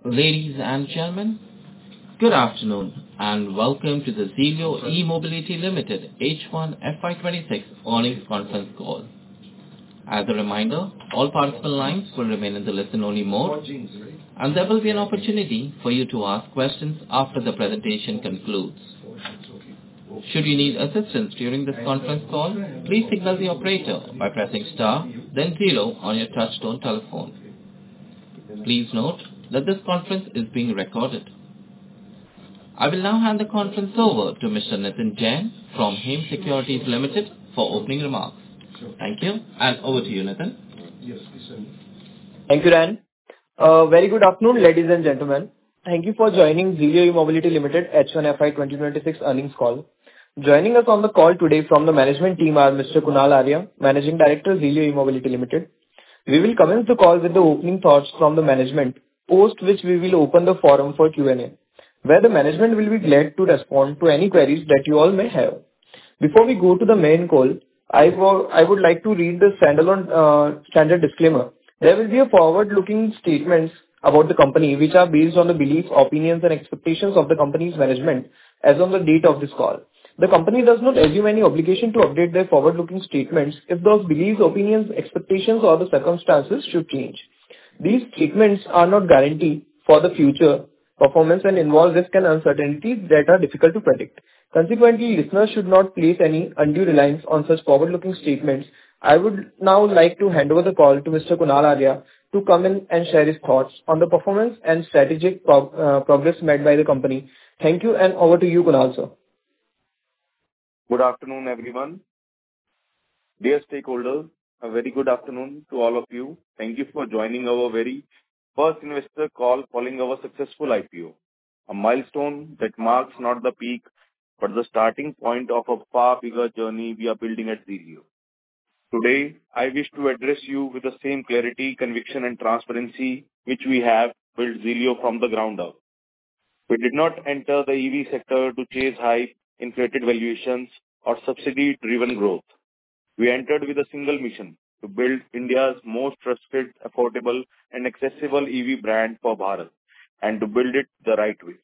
Ladies and gentlemen, good afternoon and welcome to the Zelio E-Mobility Limited H1 FY26 earnings conference call. As a reminder, all participant lines will remain in the listen-only mode, and there will be an opportunity for you to ask questions after the presentation concludes. Should you need assistance during this conference call, please signal the operator by pressing star, then zero on your touchtone telephone. Please note that this conference is being recorded. I will now hand the conference over to Mr. Nitin Jain from Hem Securities Limited for opening remarks. Thank you, and over to you, Nitin. Thank you, Dan. Very good afternoon, ladies and gentlemen. Thank you for joining Zelio E-Mobility Limited H1 FY 2026 earnings call. Joining us on the call today from the management team are Mr. Kunal Arya, Managing Director, Zelio E-Mobility Limited. We will commence the call with the opening thoughts from the management, post which we will open the forum for Q&A, where the management will be glad to respond to any queries that you all may have. Before we go to the main call, I would like to read the standard disclaimer. There will be a forward-looking statements about the company which are based on the beliefs, opinions and expectations of the company's management as on the date of this call. The company does not assume any obligation to update their forward-looking statements if those beliefs, opinions, expectations or the circumstances should change. These statements are not guarantee for the future performance and involve risk and uncertainties that are difficult to predict. Consequently, listeners should not place any undue reliance on such forward-looking statements. I would now like to hand over the call to Mr. Kunal Arya to come in and share his thoughts on the performance and strategic progress made by the company. Thank you, and over to you, Kunal, sir. Good afternoon, everyone. Dear stakeholders, a very good afternoon to all of you. Thank you for joining our very first investor call following our successful IPO, a milestone that marks not the peak but the starting point of a far bigger journey we are building at Zelio. Today, I wish to address you with the same clarity, conviction and transparency which we have built Zelio from the ground up. We did not enter the EV sector to chase hype, inflated valuations or subsidy-driven growth. We entered with a single mission: to build India's most trusted, affordable and accessible EV brand for Bharat, and to build it the right way.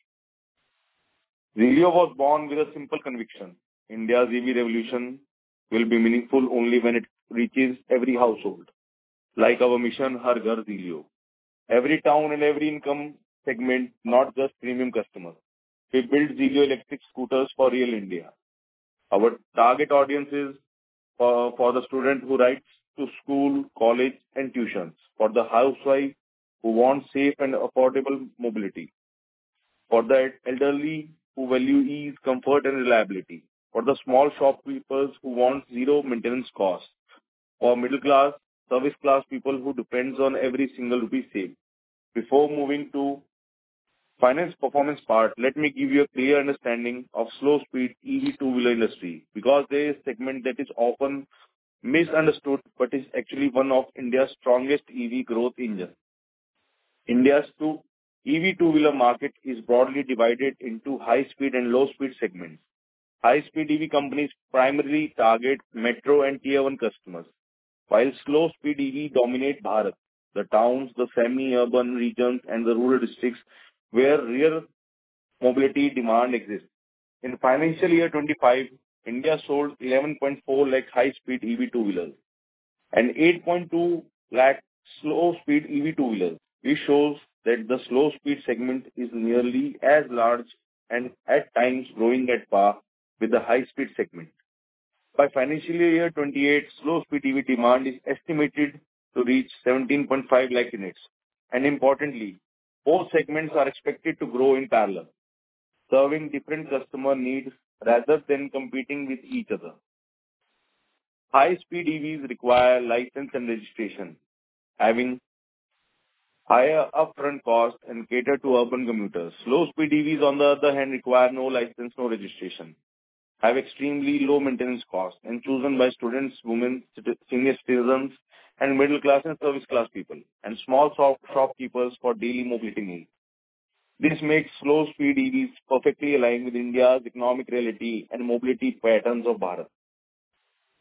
Zelio was born with a simple conviction: India's EV revolution will be meaningful only when it reaches every household. Like our mission, Har Ghar Zelio. Every town and every income segment, not just premium customers. We built Zelio electric scooters for real India. Our target audience is for the student who rides to school, college and tuitions, for the housewife who wants safe and affordable mobility, for the elderly who value ease, comfort and reliability, for the small shopkeepers who want zero maintenance costs, for middle class, service class people who depends on every single rupee saved. Before moving to finance performance part, let me give you a clear understanding of slow speed EV two-wheeler industry, because there is a segment that is often misunderstood but is actually one of India's strongest EV growth engines. India's EV two-wheeler market is broadly divided into high-speed and low-speed segments. High-speed EV companies primarily target metro and tier 1 customers, while slow-speed EV dominate Bharat, the towns, the semi-urban regions and the rural districts where real mobility demand exists. In financial year 25, India sold 11.4 lakh high-speed EV two-wheelers and 8.2 lakh slow-speed EV two-wheelers. This shows that the slow-speed segment is nearly as large and at times growing at par with the high-speed segment. By financial year 28, slow-speed EV demand is estimated to reach 17.5 lakh units. And importantly, both segments are expected to grow in parallel, serving different customer needs rather than competing with each other. High-speed EVs require license and registration, having higher upfront costs and cater to urban commuters. Slow-speed EVs, on the other hand, require no license, no registration, have extremely low maintenance costs, and chosen by students, women, senior citizens, and middle class and service class people, and small shopkeepers for daily mobility needs. This makes slow-speed EVs perfectly aligned with India's economic reality and mobility patterns of Bharat.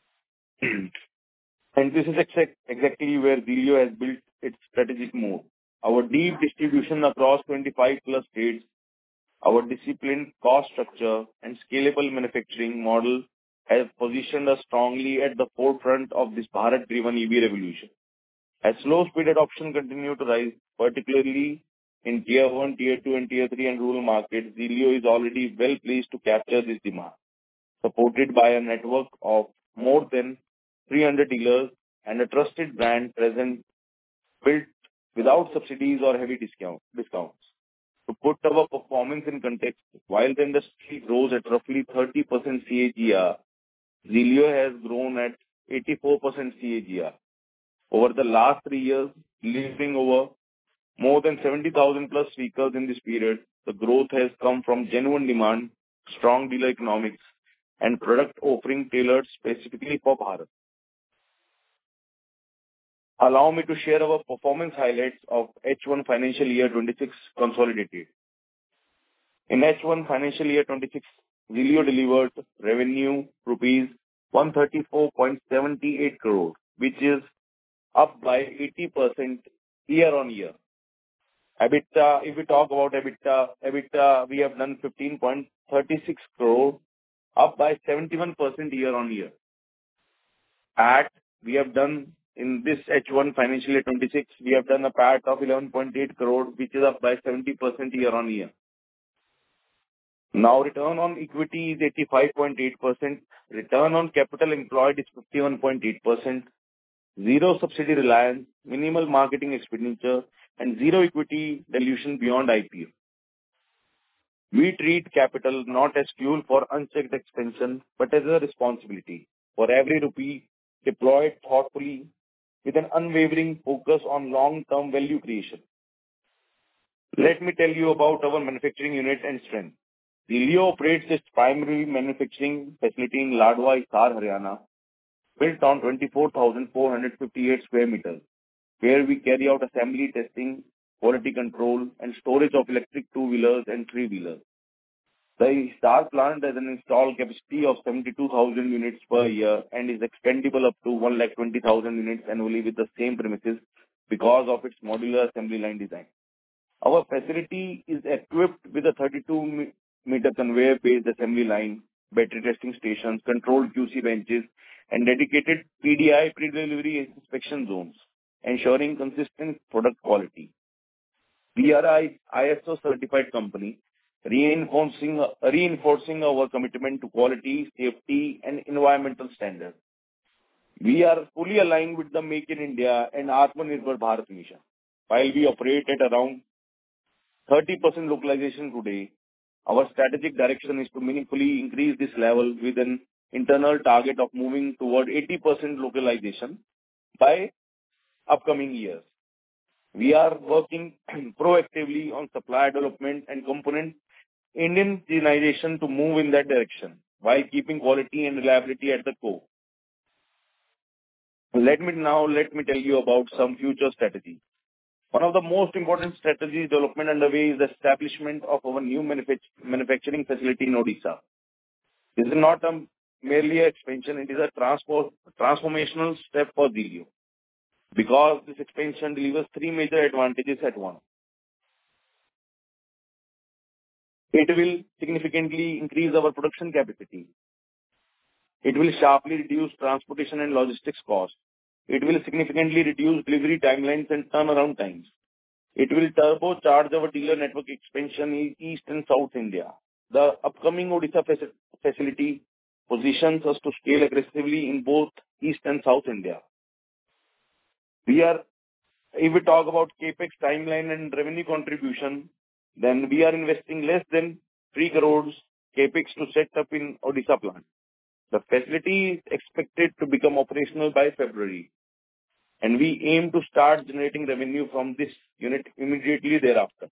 And this is exactly where Zelio has built its strategic move. Our deep distribution across 25+ states, our disciplined cost structure and scalable manufacturing model has positioned us strongly at the forefront of this Bharat-driven EV revolution. As slow-speed adoption continues to rise, particularly in Tier 1, Tier 2, and Tier 3 and rural markets, Zelio is already well placed to capture this demand, supported by a network of more than 300 dealers and a trusted brand presence built without subsidies or heavy discounts. To put our performance in context, while the industry grows at roughly 30% CAGR, Zelio has grown at 84% CAGR. Over the last 3 years, delivering over more than 70,000 plus vehicles in this period, the growth has come from genuine demand, strong dealer economics, and product offering tailored specifically for Bharat. Allow me to share our performance highlights of H1 financial year 26 consolidated. In H1 financial year 26, Zelio delivered revenue rupees 134.78 crore, which is up by 80% year on year. EBITDA, if we talk about EBITDA we have done 15.36 crore, up by 71% year on year. PAT, we have done in this H1 financial year 26, we have done a PAT of 11.8 crore, which is up by 70% year on year. Now, return on equity is 85.8%, return on capital employed is 51.8%, zero subsidy reliance, minimal marketing expenditure, and zero equity dilution beyond IPO. We treat capital not as fuel for unchecked expansion, but as a responsibility. For every rupee deployed thoughtfully with an unwavering focus on long-term value creation. Let me tell you about our manufacturing unit and strength. Zelio operates its primary manufacturing facility in Ladwa, Hisar, Haryana, built on 24,458 square meters, where we carry out assembly testing, quality control, and storage of electric two-wheelers and three-wheelers. The Hisar plant has an installed capacity of 72,000 units per year and is expandable up to 120,000 units annually with the same premises because of its modular assembly line design. Our facility is equipped with a 32-meter conveyor-based assembly line, battery testing stations, controlled QC benches, and dedicated PDI pre-delivery inspection zones, ensuring consistent product quality. We are an ISO certified company, reinforcing our commitment to quality, safety, and environmental standards. We are fully aligned with the Make in India and Atmanirbhar Bharat mission. While we operate at around 30% localization today, our strategic direction is to meaningfully increase this level with an internal target of moving toward 80% localization by upcoming years. We are working proactively on supply development and component indigenization to move in that direction while keeping quality and reliability at the core. Let me tell you about some future strategies. One of the most important strategy development underway is the establishment of our new manufacturing facility in Odisha. This is not merely an expansion, it is a transformational step for Zelio, because this expansion delivers three major advantages at once. It will significantly increase our production capacity. It will sharply reduce transportation and logistics costs. It will significantly reduce delivery timelines and turnaround times. It will turbocharge our dealer network expansion in East and South India. The upcoming Odisha facility positions us to scale aggressively in both East and South India. If we talk about CapEx timeline and revenue contribution, then we are investing less than 3 crores CapEx to set up in Odisha plant. The facility is expected to become operational by February, and we aim to start generating revenue from this unit immediately thereafter.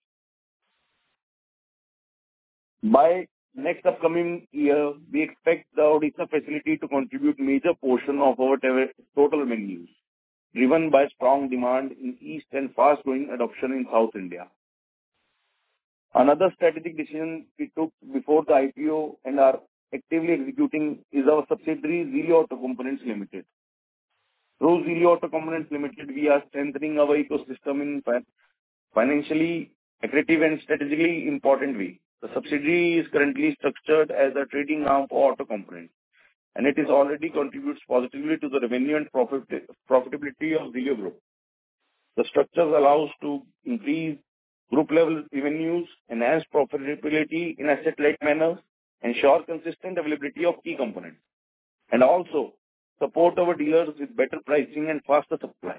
By next upcoming year, we expect the Odisha facility to contribute major portion of our total revenues, driven by strong demand in East and fast-growing adoption in South India. Another strategic decision we took before the IPO and are actively executing is our subsidiary Zelio Auto Components Limited. Through Zelio Auto Components Limited, we are strengthening our ecosystem in financially accretive and strategically important way. The subsidiary is currently structured as a trading arm for auto components, and it is already contributes positively to the revenue and profitability of Zilio Group. The structure allows to increase group level revenues, enhance profitability in asset-light manner, ensure consistent availability of key components, and also support our dealers with better pricing and faster supply.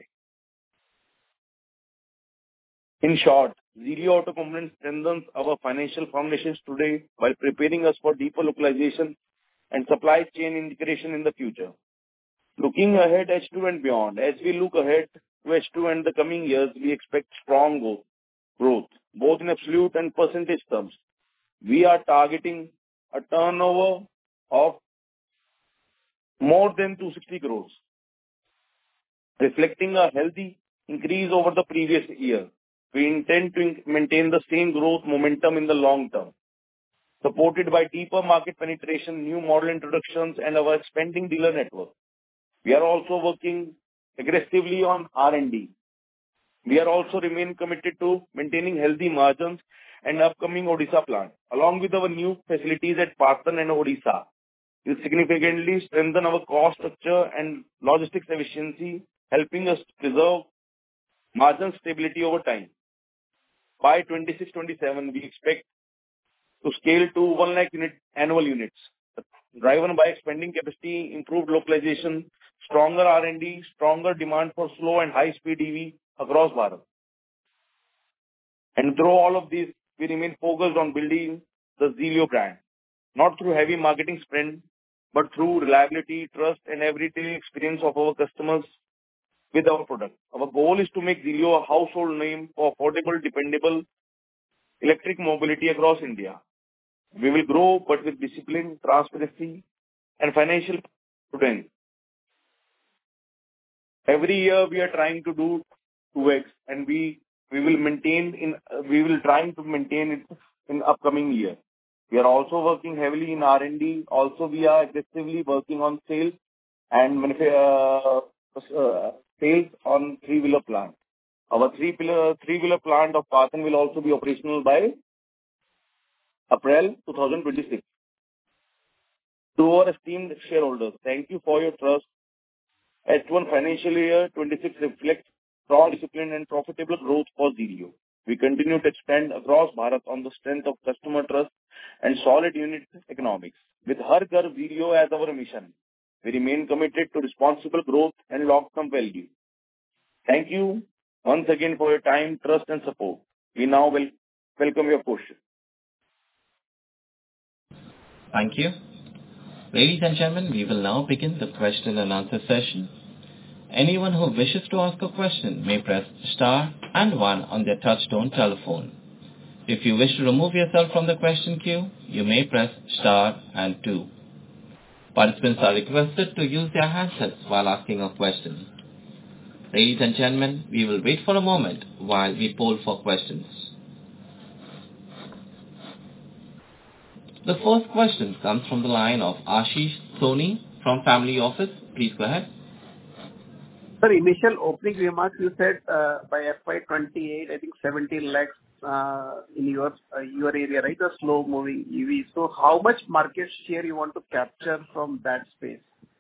In short, Zilio Auto Components strengthens our financial foundations today while preparing us for deeper localization and supply chain integration in the future. Looking ahead H2 and beyond, as we look ahead to H2 and the coming years, we expect strong growth, both in absolute and percentage terms. We are targeting a turnover of more than 260 crores, reflecting a healthy increase over the previous year. We intend to maintain the same growth momentum in the long term, supported by deeper market penetration, new model introductions, and our expanding dealer network. We are also working aggressively on R&D. We are also remain committed to maintaining healthy margins and upcoming Odisha plant, along with our new facilities at Patan and Odisha. Will significantly strengthen our cost structure and logistics efficiency, helping us preserve margin stability over time. By 26-27, we expect to scale to 1 lakh annual units, driven by expanding capacity, improved localization, stronger R&D, stronger demand for slow and high-speed EV across Bharat. And through all of this, we remain focused on building the Zilio brand, not through heavy marketing spend, but through reliability, trust, and everyday experience of our customers with our product. Our goal is to make Zilio a household name for affordable, dependable electric mobility across India. We will grow, but with discipline, transparency, and financial prudence. Every year we are trying to do 2x, and we will trying to maintain it in upcoming year. We are also working heavily in R&D. Also, we are aggressively working on sales and sales on three-wheeler plant. Our three-wheeler plant of Patan will also be operational by April 2026. To our esteemed shareholders, thank you for your trust. H1 financial year 26 reflects strong discipline and profitable growth for Zilio. We continue to expand across Bharat on the strength of customer trust and solid unit economics. With Har Ghar Zilio as our mission, we remain committed to responsible growth and long-term value. Thank you once again for your time, trust, and support. We now will welcome your question. Thank you. Ladies and gentlemen, we will now begin the question and answer session. Anyone who wishes to ask a question may press star and 1 on their touchtone telephone. If you wish to remove yourself from the question queue, you may press star and 2. Participants are requested to use their handsets while asking a question. Ladies and gentlemen, we will wait for a moment while we poll for questions. The first question comes from the line of Ashish Soni from Family Office. Please go ahead. Sir, initial opening remarks, you said by FY28, I think 17 lakhs in your area, right? The slow-moving EV. So how much market share you want to capture from that space?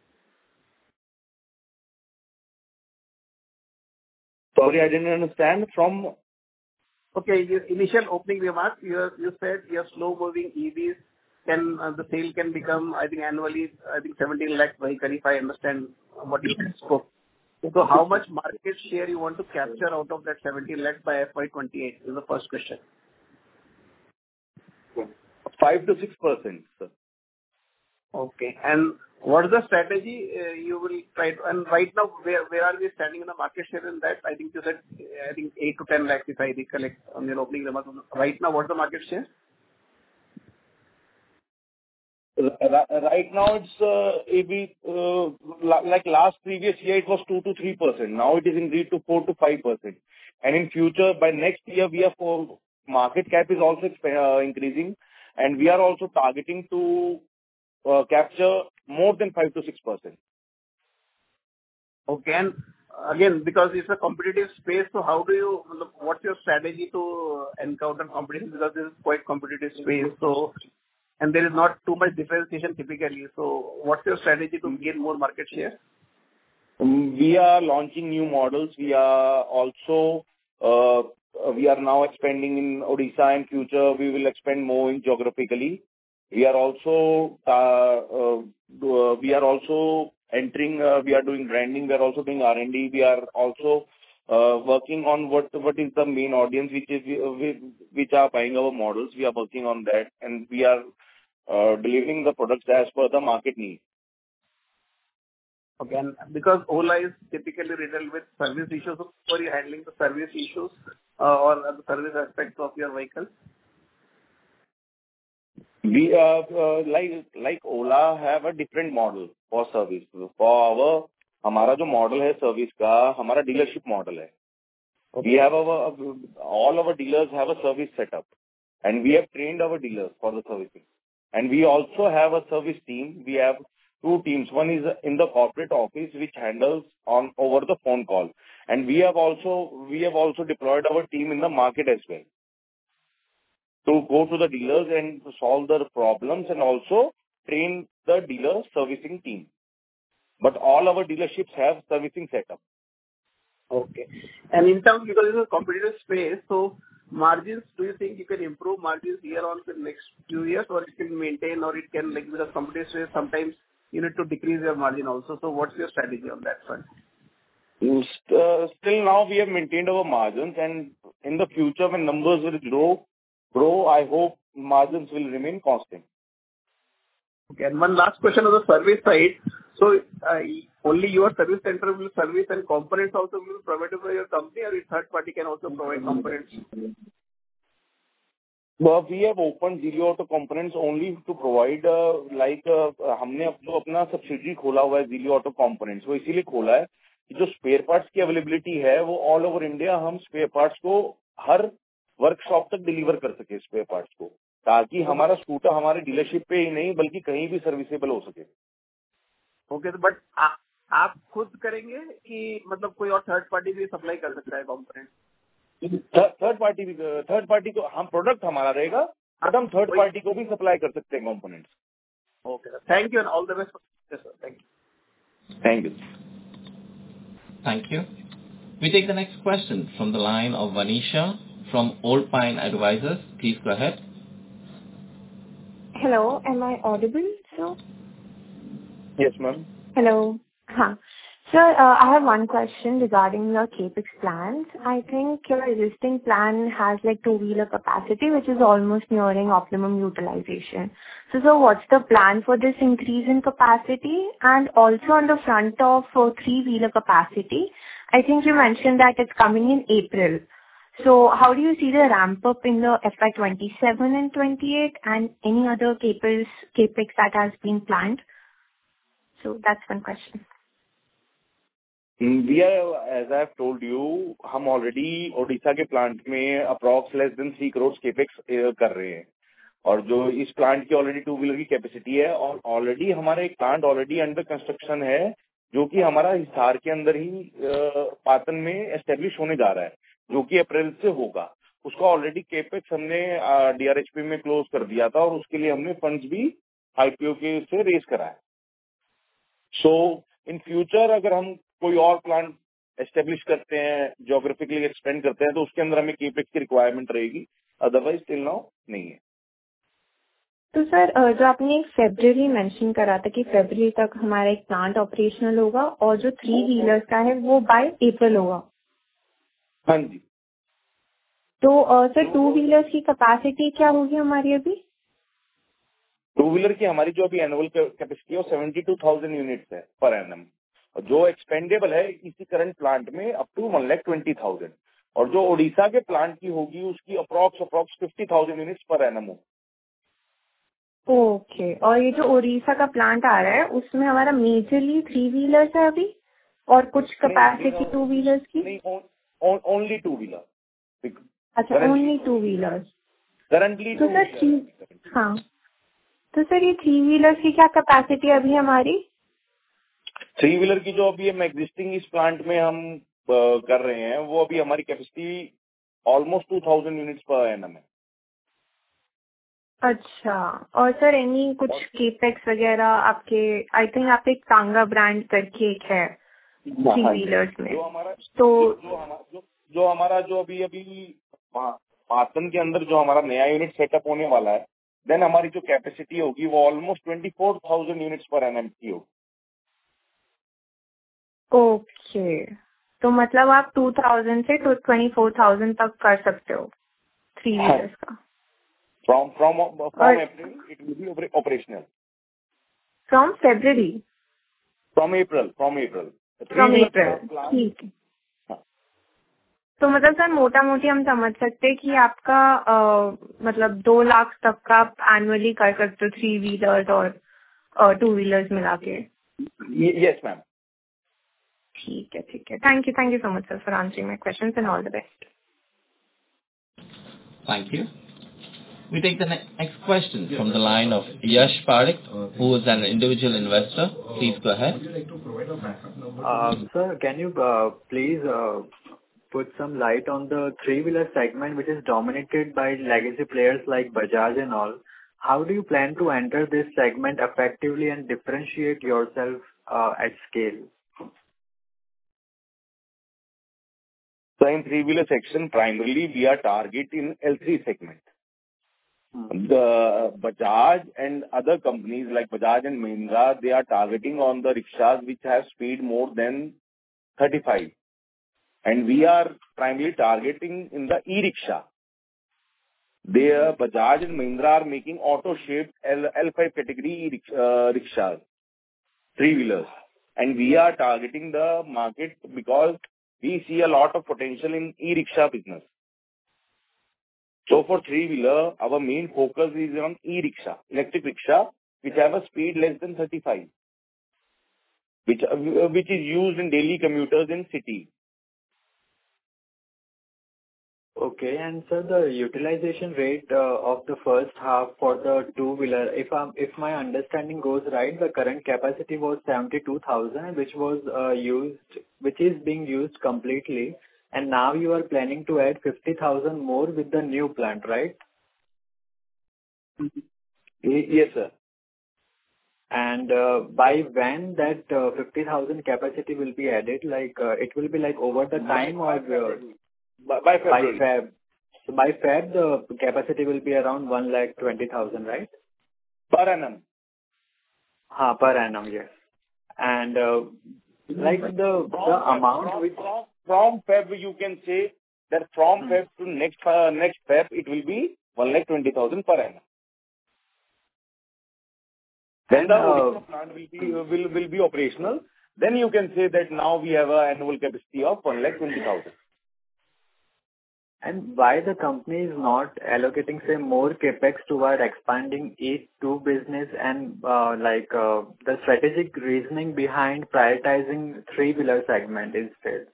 Sorry, I didn't understand. From? Okay, your initial opening remarks, you said your slow-moving EVs the sale can become, I think annually, 17 lakh vehicle, if I understand what you spoke. So how much market share you want to capture out of that 17 lakhs by FY28 is the first question. 5 to 6%, sir. Okay. And what is the strategy you will try to, and right now, where are we standing in the market share in that? I think you said, 8 to 10 lakhs, if I recollect on your opening remarks. Right now, what's the market share? Right now, it's like previous year, it was 2 to 3%. Now it is increased to 4 to 5%. And in future, by next year, market cap is also increasing, and we are also targeting to capture more than 5 to 6%. Okay. And again, because it's a competitive space, so how do you, what's your strategy to encounter competition? Because this is quite competitive space, so, and there is not too much differentiation typically. So what's your strategy to gain more market share? We are launching new models. We are also, we are now expanding in Odisha. In future, we will expand more in geographically. We are also entering, we are doing branding, we are also doing R&D. We are also working on what is the main audience which are buying our models. We are working on that, and we are delivering the products as per the market need. Okay, and because Ola is typically riddled with service issues, so are you handling the service issues or the service aspects of your vehicles? We like Ola have a different model for service. For हमारा जो model है service का, हमारा dealership model है. We have all our dealers have a service setup, and we have trained our dealers for the servicing. And we also have a service team. We have two teams. One is in the corporate office, which handles over the phone call, and we have also deployed our team in the market as well, to go to the dealers and to solve their problems and also train the dealer servicing team. But all our dealerships have servicing setup. Okay. And in terms, because it's a competitive space, so margins, do you think you can improve margins here on the next few years, or it can maintain, or it can, like, because competitive space, sometimes you need to decrease your margin also. So what's your strategy on that front? Still now we have maintained our margins, and in the future when numbers will grow, I hope margins will remain constant. Okay, and one last question on the service side. So only your service center will service, and components also will be provided by your company, or if third party can also provide components? Well, we have opened Zilio Auto Components only to provide हमने अपना subsidy खोला हुआ है Zilio Auto Components. वो इसीलिए खोला है कि जो स्पेयर पार्ट्स की अवेलेबिलिटी है वो ऑल ओवर इंडिया हम स्पेयर पार्ट्स को हर वर्कशॉप तक डिलीवर कर सके, स्पेयर पार्ट्स को, ताकि हमारा स्कूटर हमारे डीलरशिप पे ही नहीं बल्कि कहीं भी सर्विसेबल हो सके. ओके, तो बट आप खुद करेंगे कि मतलब कोई और थर्ड पार्टी भी सप्लाई कर सकता है कंपोनेंट? थर्ड पार्टी को हम प्रोडक्ट हमारा रहेगा, बट हम थर्ड पार्टी को भी सप्लाई कर सकते हैं components. Okay sir, thank you and all the best sir. Thank you. Thank you. We take the next question from the line of Vanisha from Old Pine Advisors. Please go ahead. Hello, am I audible, sir? Yes, ma'am. Hello. Sir, I have one question regarding your CapEx plans. I think your existing plan has like two-wheeler capacity, which is almost nearing optimum utilization. So what's the plan for this increase in capacity? And also on the front of three-wheeler capacity, I think you mentioned that it's coming in April. So how do you see the ramp up in the FY 27 and 28 and any other CapEx that has been planned? So that's one question. We are, as I have told you, हम already Odisha के plant में approx less than 3 crore capex कर रहे हैं, और जो इस plant की ऑलरेडी टू व्हीलर की कैपेसिटी है, और ऑलरेडी हमारा एक प्लांट ऑलरेडी अंडर कंस्ट्रक्शन है जो कि हमारा हिसार के अंदर ही पाटन में एस्टेब्लिश होने जा रहा है, जो कि अप्रैल से होगा. उसका ऑलरेडी केपेक्स हमने डीआरएचपी में क्लोज कर दिया था, और उसके लिए हमने फंड्स भी आईपीओ के से रेज करा है. सो इन फ्यूचर अगर हम कोई और प्लांट एस्टेब्लिश करते हैं, ज्योग्राफिकली एक्सपेंड करते हैं, तो उसके अंदर हमें केपेक्स की रिक्वायरमेंट रहेगी, अदरवाइज टिल नाउ नहीं है. तो सर, जो आपने फरवरी मेंशन करा था कि फरवरी तक हमारा एक प्लांट ऑपरेशनल होगा, और जो थ्री व्हीलर्स का है वो बाय अप्रैल होगा. हाँ जी. तो सर टू व्हीलर्स की कैपेसिटी क्या होगी हमारी अभी? टू व्हीलर की हमारी जो अभी एनुअल कैपेसिटी है वो 72,000 यूनिट्स है पर एनम, और जो एक्सपेंडेबल है इसी करंट प्लांट में अप टू 1,20,000, और जो ओडिशा के प्लांट की होगी उसकी अप्रॉक्स 50,000 यूनिट्स पर एनम हो. ओके, और ये जो ओडिशा का प्लांट आ रहा है उसमें हमारा मेजरली थ्री व्हीलर्स है अभी, और कुछ कैपेसिटी टू व्हीलर्स की? नहीं, ओनली टू व्हीलर. अच्छा, ओनली टू व्हीलर्स करंटली. तो सर हाँ, तो सर ये थ्री व्हीलर्स की क्या कैपेसिटी अभी हमारी? थ्री व्हीलर की जो अभी हम एग्जिस्टिंग इस प्लांट में हम कर रहे हैं, वो अभी हमारी capacity almost 2000 units per annum है। अच्छा, और सर एनी कुछ केपेक्स वगैरह आपके, आई थिंक आप एक टांगा ब्रांड करके एक है थ्री व्हीलर्स में, जो हमारा जो अभी पाटन के अंदर जो हमारा नया यूनिट सेटअप होने वाला है, देन हमारी जो कैपेसिटी होगी वो ऑलमोस्ट 24,000 यूनिट्स पर एनएम की होगी। ओके, तो मतलब आप 2000 से 24,000 तक कर सकते हो थ्री व्हीलर्स का। From April, it will be operational. From February? From April. ठीक है। तो मतलब सर मोटा मोटी हम समझ सकते हैं कि आपका मतलब 2 लाख तक का आप एनुअली कर सकते हो थ्री व्हीलर्स और टू व्हीलर्स मिला के। Yes ma'am. ठीक है। Thank you so much sir for answering my questions and all the best. Thank you. We take the next question from the line of Yash Parekh, who is an individual investor. Please go ahead. Sir, can you please put some light on the three-wheeler segment, which is dominated by legacy players like Bajaj and all? How do you plan to enter this segment effectively and differentiate yourself at scale? So in three-wheeler section, primarily we are targeting L3 segment. The Bajaj and other companies like Bajaj and Mahindra, they are targeting on the rickshaws which have speed more than 35. And we are primarily targeting in the e-rickshaw. Bajaj and Mahindra are making auto-shaped L5 category rickshaws, three-wheelers. And we are targeting the market because we see a lot of potential in e-rickshaw business. So for three-wheeler, our main focus is on e-rickshaw, electric rickshaw, which have a speed less than 35, which is used in daily commuters in city. Okay, and sir, the utilization rate of the first half for the two-wheeler, if my understanding goes right, the current capacity was 72,000, which is being used completely. And now you are planning to add 50,000 more with the new plant, right? Yes, sir. And by when that 50,000 capacity will be added? Like it will be like over the time or by February. By Feb. So by Feb, the capacity will be around 1,20,000, right? Per annum. Per annum, yes. And like the amount which from Feb, you can say that from Feb to next Feb, it will be 1,20,000 per annum. Then the original plant will be operational. Then you can say that now we have an annual capacity of 1,20,000. And why the company is not allocating, say, more capex toward expanding E2 business and the strategic reasoning behind prioritizing three-wheeler segment instead?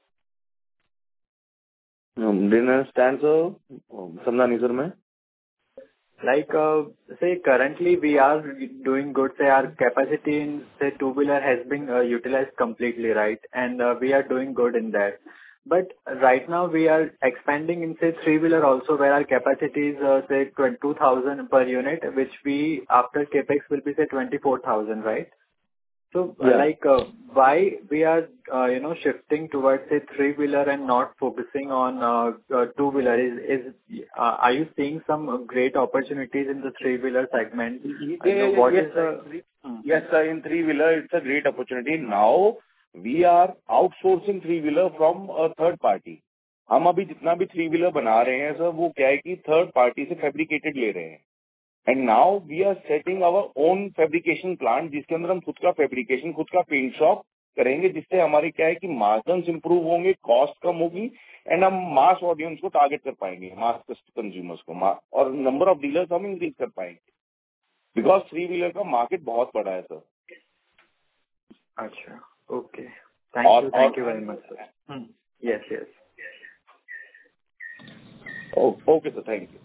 Didn't understand, sir. समझा नहीं sir मैं. Like, say, currently we are doing good. Say, our capacity in, say, two-wheeler has been utilized completely, right? And we are doing good in that. But right now we are expanding in, say, three-wheeler also, where our capacity is, say, 22,000 per unit, which we, after capex, will be, say, 24,000, right? So, why we are, shifting towards, say, three-wheeler and not focusing on two-wheeler? Are you seeing some great opportunities in the three-wheeler segment? Yes, sir. In three-wheeler, it's a great opportunity. Now, we are outsourcing three-wheeler from a third party. हम अभी जितना भी three-wheeler बना रहे हैं sir, वो क्या है कि third party से fabricated ले रहे हैं. And now we are setting our own fabrication plant, जिसके अंदर हम खुद का fabrication, खुद का paint shop करेंगे, जिससे हमारे क्या है कि margins improve होंगे, cost कम होगी, and हम mass audience को target कर पाएंगे, mass consumers को, और number of dealers हम increase कर पाएंगे. Because three-wheeler का market बहुत बड़ा है सर. अच्छा. Okay. Thank you very much, sir. Yes. Okay, sir. Thank you.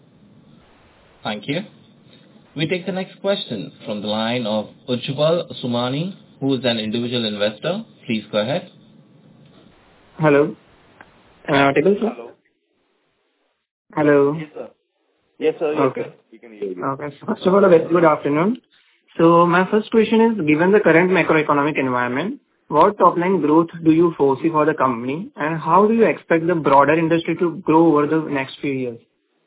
Thank you. We take the next question from the line of Ujjwal Sumani, who is an individual investor. Please go ahead. Hello. Am I audible, sir? Hello. Hello. Yes, sir. Yes, sir. Yes, Okay. sir. We can hear you. Okay. First of all, a very good afternoon. So my first question is, given the current macroeconomic environment, what top-line growth do you foresee for the company, and how do you expect the broader industry to grow over the next few years?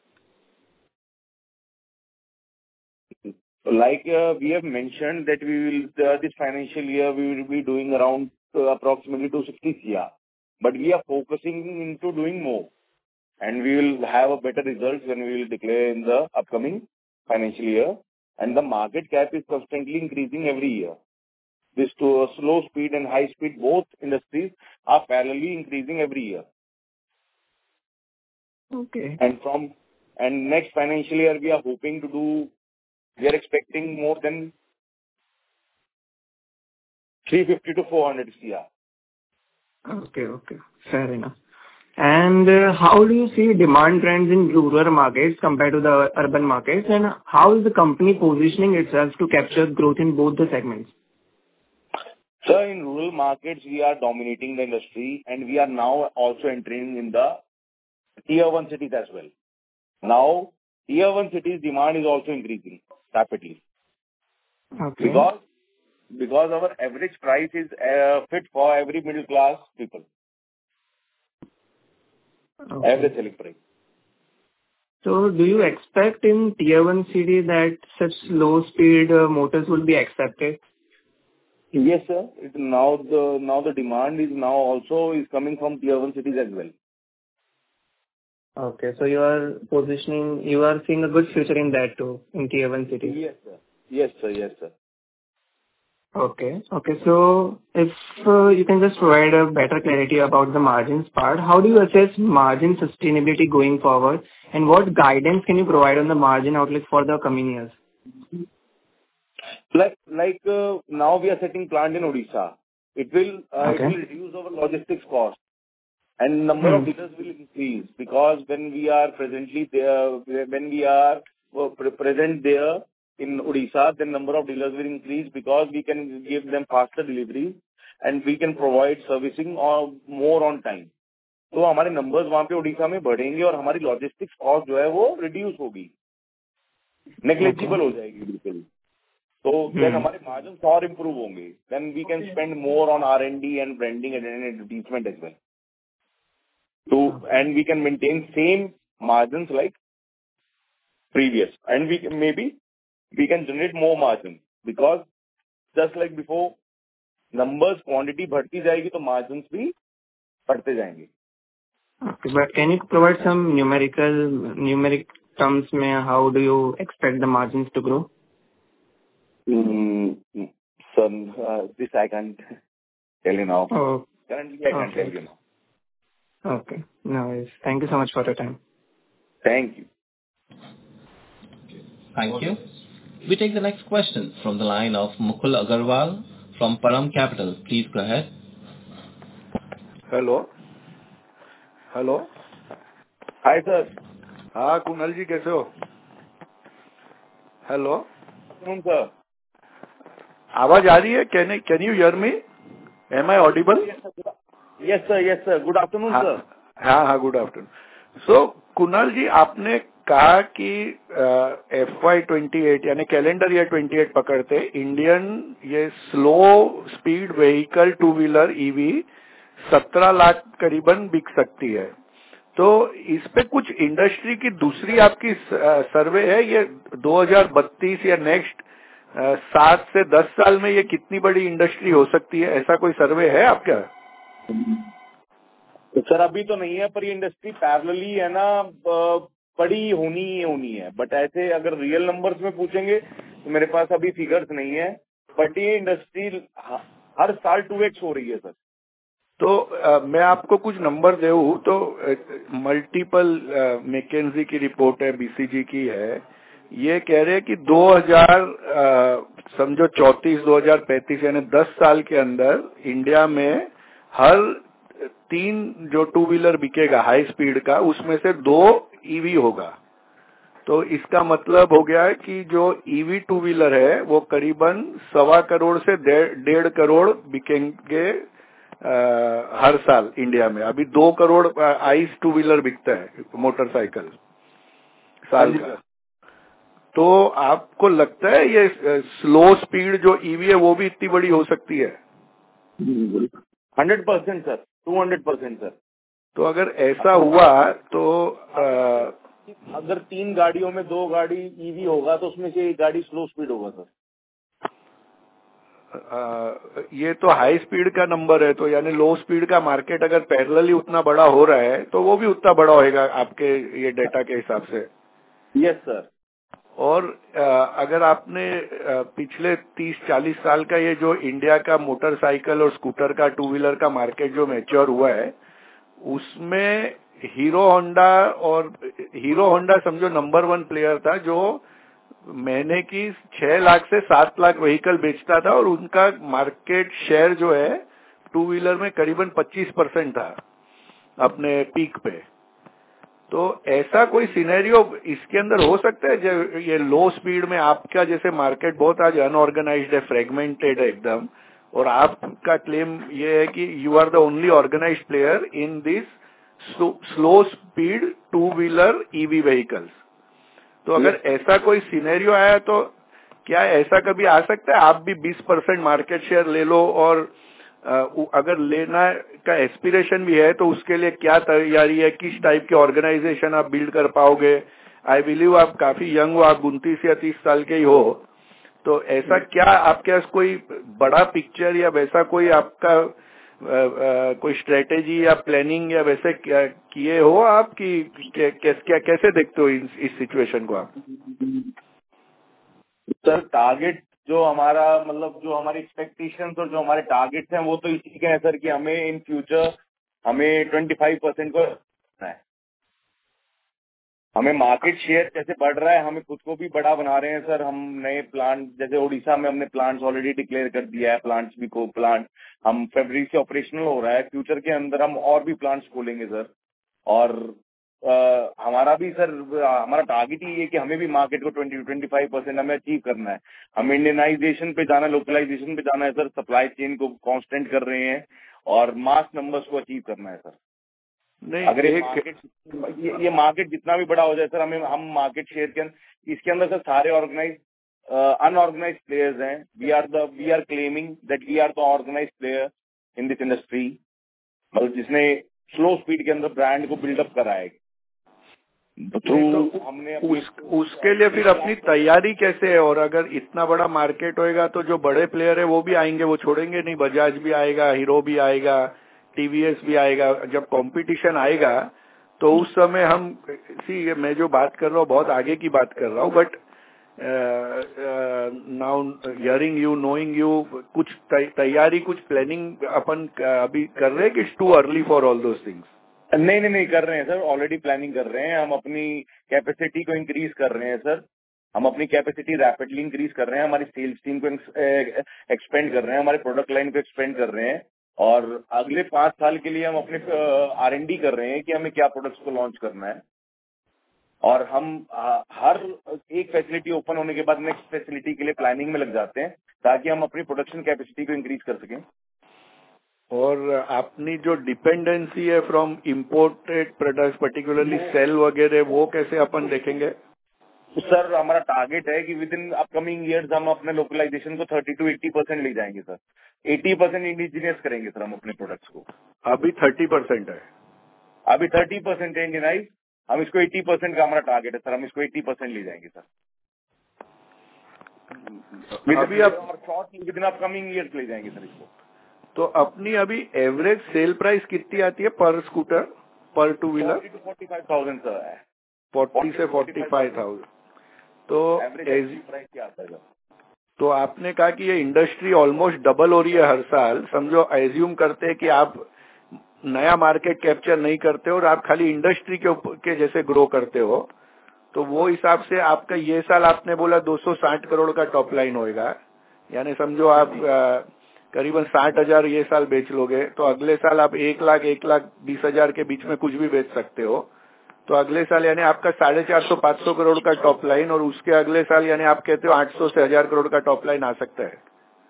Like we have mentioned that we will this financial year we will be doing around approximately 260 CR. But we are focusing into doing more, and we will have a better results when we will declare in the upcoming financial year. And the market cap is constantly increasing every year. This to slow speed and high speed, both industries are parallelly increasing every year. Okay. And next financial year we are hoping to do. We are expecting more than 350 to 400 CR. Okay. Fair enough. And how do you see demand trends in rural markets compared to the urban markets, and how is the company positioning itself to capture growth in both the segments? Sir, in rural markets, we are dominating the industry, and we are now also entering in the tier 1 cities as well. Now, tier 1 cities demand is also increasing rapidly. Okay. Because our average price is fit for every middle class people. Okay. Average selling price. So do you expect in tier 1 city that such low speed motors will be accepted? Yes, sir. Now the demand is now also is coming from tier 1 cities as well. Okay, so you are seeing a good future in that too, in tier 1 cities. Yes, sir. Yes, sir. Okay. So if you can just provide a better clarity about the margins part, how do you assess margin sustainability going forward, and what guidance can you provide on the margin outlook for the coming years? Like now we are setting plant in Odisha. It will reduce our logistics cost, and number of dealers will increase, because when we are present there in Odisha, the number of dealers will increase, because we can give them faster deliveries and we can provide servicing more on time. तो हमारे numbers वहाँ पे उड़ीसा में बढ़ेंगे और हमारी logistics cost जो है वो reduce होगी, negligible हो जाएगी बिल्कुल. So then हमारे margins और improve होंगे. Then we can spend more on R&D and branding and advertisement as well. So and we can maintain same margins like previous, and we can generate more margin, because just like before, numbers quantity बढ़ती जाएगी तो margins भी बढ़ते जाएंगे. Okay, but can you provide some numeric terms में how do you expect the margins to grow? So this I can't tell you now. Oh. Currently I can't tell you now. Okay, no worries. Thank you so much for your time. Thank you. Thank you. We take the next question from the line of Mukul Agarwal from Param Capital. Please go ahead. Hello. Hi sir. हाँ कुणाल जी कैसे हो? Hello. Sir. आवाज आ रही है? Can you hear me? Am I audible? Yes sir. Good afternoon sir. हाँ good afternoon. So Kunal जी, आपने कहा कि FY28 यानी कैलेंडर ईयर 28 पकड़ते इंडियन ये slow speed vehicle two wheeler EV 17 lakh करीबन बिक सकती है. तो इस पे कुछ इंडस्ट्री की दूसरी आपकी सर्वे है, ये 2032 या नेक्स्ट 7 से 10 साल में ये कितनी बड़ी इंडस्ट्री हो सकती है, ऐसा कोई सर्वे है आपका? तो सर अभी तो नहीं है, पर ये इंडस्ट्री पैरेलली है ना, बड़ी होनी है. बट ऐसे अगर रियल नंबर्स में पूछेंगे तो मेरे पास अभी फिगर्स नहीं है, बट ये इंडस्ट्री हर साल 2x हो रही है सर. तो मैं आपको कुछ नंबर दूं तो मल्टीपल मैकेंजी की रिपोर्ट है, बीसीजी की है, ये कह रहे हैं कि 2035 यानी 10 साल के अंदर इंडिया में हर 3 जो टू व्हीलर बिकेगा हाई स्पीड का, उसमें से 2 ईवी होगा. तो इसका मतलब हो गया कि जो ईवी टू व्हीलर है वो करीबन 1.25 करोड़ से 1.5 करोड़ बिकेंगे हर साल इंडिया में। अभी 2 करोड़ आइस टू व्हीलर बिकता है, मोटरसाइकिल साल का। तो आपको लगता है ये स्लो स्पीड जो ईवी है वो भी इतनी बड़ी हो सकती है? 100% सर, 200% सर। तो अगर ऐसा हुआ तो अगर 3 गाड़ियों में 2 गाड़ी ईवी होगा तो उसमें से 1 गाड़ी स्लो स्पीड होगा सर। ये तो हाई स्पीड का नंबर है, तो यानी लो स्पीड का मार्केट अगर पैरेलली उतना बड़ा हो रहा है तो वो भी उतना बड़ा होएगा आपके ये डेटा के हिसाब से? Yes sir. और अगर आपने पिछले 30-40 साल का ये जो इंडिया का मोटरसाइकिल और स्कूटर का टू व्हीलर का मार्केट जो मैच्योर हुआ है उसमें हीरो होंडा समझो नंबर 1 प्लेयर था, जो महीने की 6 लाख से 7 लाख व्हीकल बेचता था और उनका मार्केट शेयर जो है टू व्हीलर में करीबन 25% था अपने पीक पे। तो ऐसा कोई सिनेरियो इसके अंदर हो सकता है जो ये लो स्पीड में आपका जैसे मार्केट बहुत आज अनऑर्गेनाइज्ड है, फ्रेगमेंटेड है एकदम, और आपका क्लेम ये है कि you are the only organised player in this slow speed two wheeler EV vehicles. तो अगर ऐसा कोई सिनेरियो आया तो क्या ऐसा कभी आ सकता है आप भी 20% मार्केट शेयर ले लो? और अगर लेना का एस्पिरेशन भी है तो उसके लिए क्या तैयारी है, किस टाइप के ऑर्गेनाइजेशन आप बिल्ड कर पाओगे? आई बिलीव आप काफी यंग हो, आप 29 या 30 साल के ही हो, तो ऐसा क्या आपके पास कोई बड़ा पिक्चर या वैसा कोई आपका कोई स्ट्रेटेजी या प्लानिंग या वैसे किए हो आप कि कैसे देखते हो इस सिचुएशन को आप? सर टारगेट जो हमारा मतलब जो हमारी एक्सपेक्टेशंस और जो हमारे टारगेट्स हैं वो तो इसी के हैं सर कि हमें इन फ्यूचर हमें 25% को है। हमें मार्केट शेयर कैसे बढ़ रहा है, हमें खुद को भी बड़ा बना रहे हैं सर। हम नए प्लांट जैसे उड़ीसा में हमने प्लांट्स ऑलरेडी डिक्लेयर कर दिया है, प्लांट्स भी को प्लांट हम फरवरी से ऑपरेशनल हो रहा है। फ्यूचर के अंदर हम और भी प्लांट्स खोलेंगे सर। और हमारा भी सर हमारा टारगेट ही है कि हमें भी मार्केट को 20-25% हमें अचीव करना है। हम इंडियनाइजेशन पे जाना है, लोकलाइजेशन पे जाना है सर। सप्लाई चेन को कांस्टेंट कर रहे हैं और मास नंबर्स को अचीव करना है सर। नहीं, अगर ये मार्केट जितना भी बड़ा हो जाए सर, हम मार्केट शेयर के इसके अंदर सर सारे ऑर्गेनाइज अनऑर्गेनाइज प्लेयर्स हैं। We are claiming that we are the organise player in this industry, मतलब जिसने स्लो स्पीड के अंदर ब्रांड को बिल्डअप करा है। तो हमने उसके लिए फिर अपनी तैयारी कैसे है? और अगर इतना बड़ा मार्केट होएगा तो जो बड़े प्लेयर है वो भी आएंगे, वो छोड़ेंगे नहीं। बजाज भी आएगा, हीरो भी आएगा, टीवीएस भी आएगा। जब कंपटीशन आएगा तो उस समय हम मैं जो बात कर रहा हूँ बहुत आगे की बात कर रहा हूँ, but now hearing you, knowing you, कुछ तैयारी, कुछ प्लानिंग अपन अभी कर रहे हैं कि it's too early for all those things? नहीं कर रहे हैं सर, ऑलरेडी प्लानिंग कर रहे हैं। हम अपनी कैपेसिटी को इंक्रीज कर रहे हैं सर। हम अपनी कैपेसिटी रैपिडली इंक्रीज कर रहे हैं। हमारी सेल्स टीम को एक्सपेंड कर रहे हैं, हमारे प्रोडक्ट लाइन को एक्सपेंड कर रहे हैं। और अगले 5 साल के लिए हम अपने R&D कर रहे हैं कि हमें क्या प्रोडक्ट्स को लॉन्च करना है। और हम हर एक फैसिलिटी ओपन होने के बाद नेक्स्ट फैसिलिटी के लिए प्लानिंग में लग जाते हैं ताकि हम अपनी प्रोडक्शन कैपेसिटी को इंक्रीज कर सकें। और अपनी जो डिपेंडेंसी है from imported products, particularly cell वगैरह, वो कैसे अपन देखेंगे? सर हमारा टारगेट है कि विद इन अपकमिंग ईयर्स हम अपने लोकलाइजेशन को 30-80% ले जाएंगे सर। 80% इंडिजिनियस करेंगे सर हम अपने प्रोडक्ट्स को। अभी 30% है, अभी 30% है इंडियनाइज। हम इसको 80% का हमारा टारगेट है सर। हम इसको 80% ले जाएंगे सर अभी आप विद इन अपकमिंग ईयर्स ले जाएंगे सर इसको। तो अपनी अभी एवरेज सेल प्राइस कितनी आती है पर स्कूटर, पर टू व्हीलर? 40 to 45,000 सर है। 40 से 45,000। तो प्राइस क्या आता है? तो आपने कहा कि ये इंडस्ट्री ऑलमोस्ट डबल हो रही है हर साल। समझो एज्यूम करते हैं कि आप नया मार्केट कैप्चर नहीं करते हो और आप खाली इंडस्ट्री के जैसे ग्रो करते हो, तो वो हिसाब से आपका ये साल आपने बोला 260 करोड़ का टॉप लाइन होएगा। यानी समझो आप करीबन 60,000 ये साल बेच लोगे तो अगले साल आप 1,20,000 के बीच में कुछ भी बेच सकते हो। तो अगले साल यानी आपका 450-500 करोड़ का टॉप लाइन, और उसके अगले साल यानी आप कहते हो 800 से 1000 करोड़ का टॉप लाइन आ सकता है।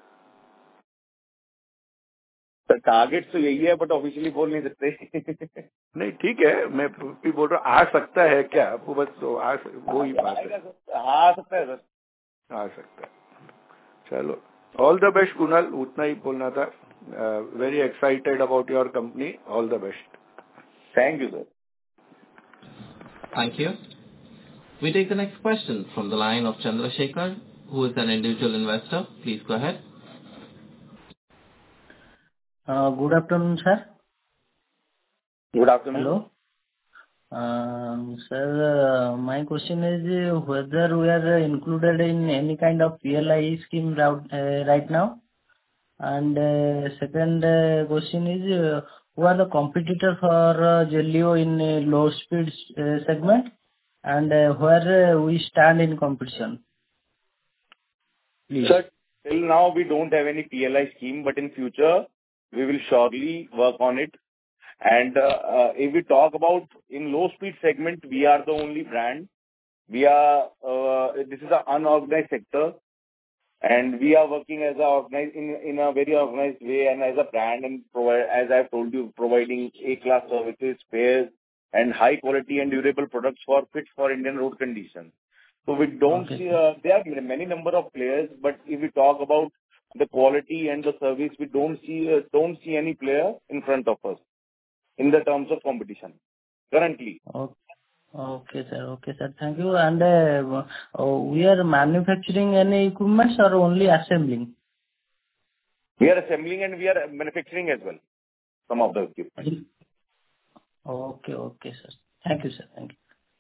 सर टारगेट तो यही है, बट ऑफिशियली बोल नहीं सकते। नहीं ठीक है, मैं भी बोल रहा हूँ आ सकता है क्या, आपको बस तो वो ही बात है। आ सकता है सर, आ सकता है। चलो, ऑल द बेस्ट कुणाल, उतना ही बोलना था। Very excited about your company, all the best. Thank you sir. Thank you. We take the next question from the line of Chandrasekhar, who is an individual investor. Please go ahead. Good afternoon, sir. Good afternoon. Hello. Sir, my question is whether we are included in any kind of PLI scheme right now. And second question is who are the competitors for Gelio in low speed segment, and where we stand in competition? Please. Sir, till now we don't have any PLI scheme, but in future we will surely work on it. And if we talk about in low speed segment, we are the only brand. We are this is an unorganized sector, and we are working as a organized in a very organized way and as a brand, and provide, as I have told you, providing A-class services, spares, and high quality and durable products fit for Indian road conditions. So we don't Okay. see there are many number of players, but if we talk about the quality and the service, we don't see any player in front of us in the terms of competition currently. Okay, sir. Okay, sir. Thank you. And we are manufacturing any equipments or only assembling? We are assembling and we are manufacturing as well, some of the equipment. Okay, okay, sir. Thank you, sir. Thank you.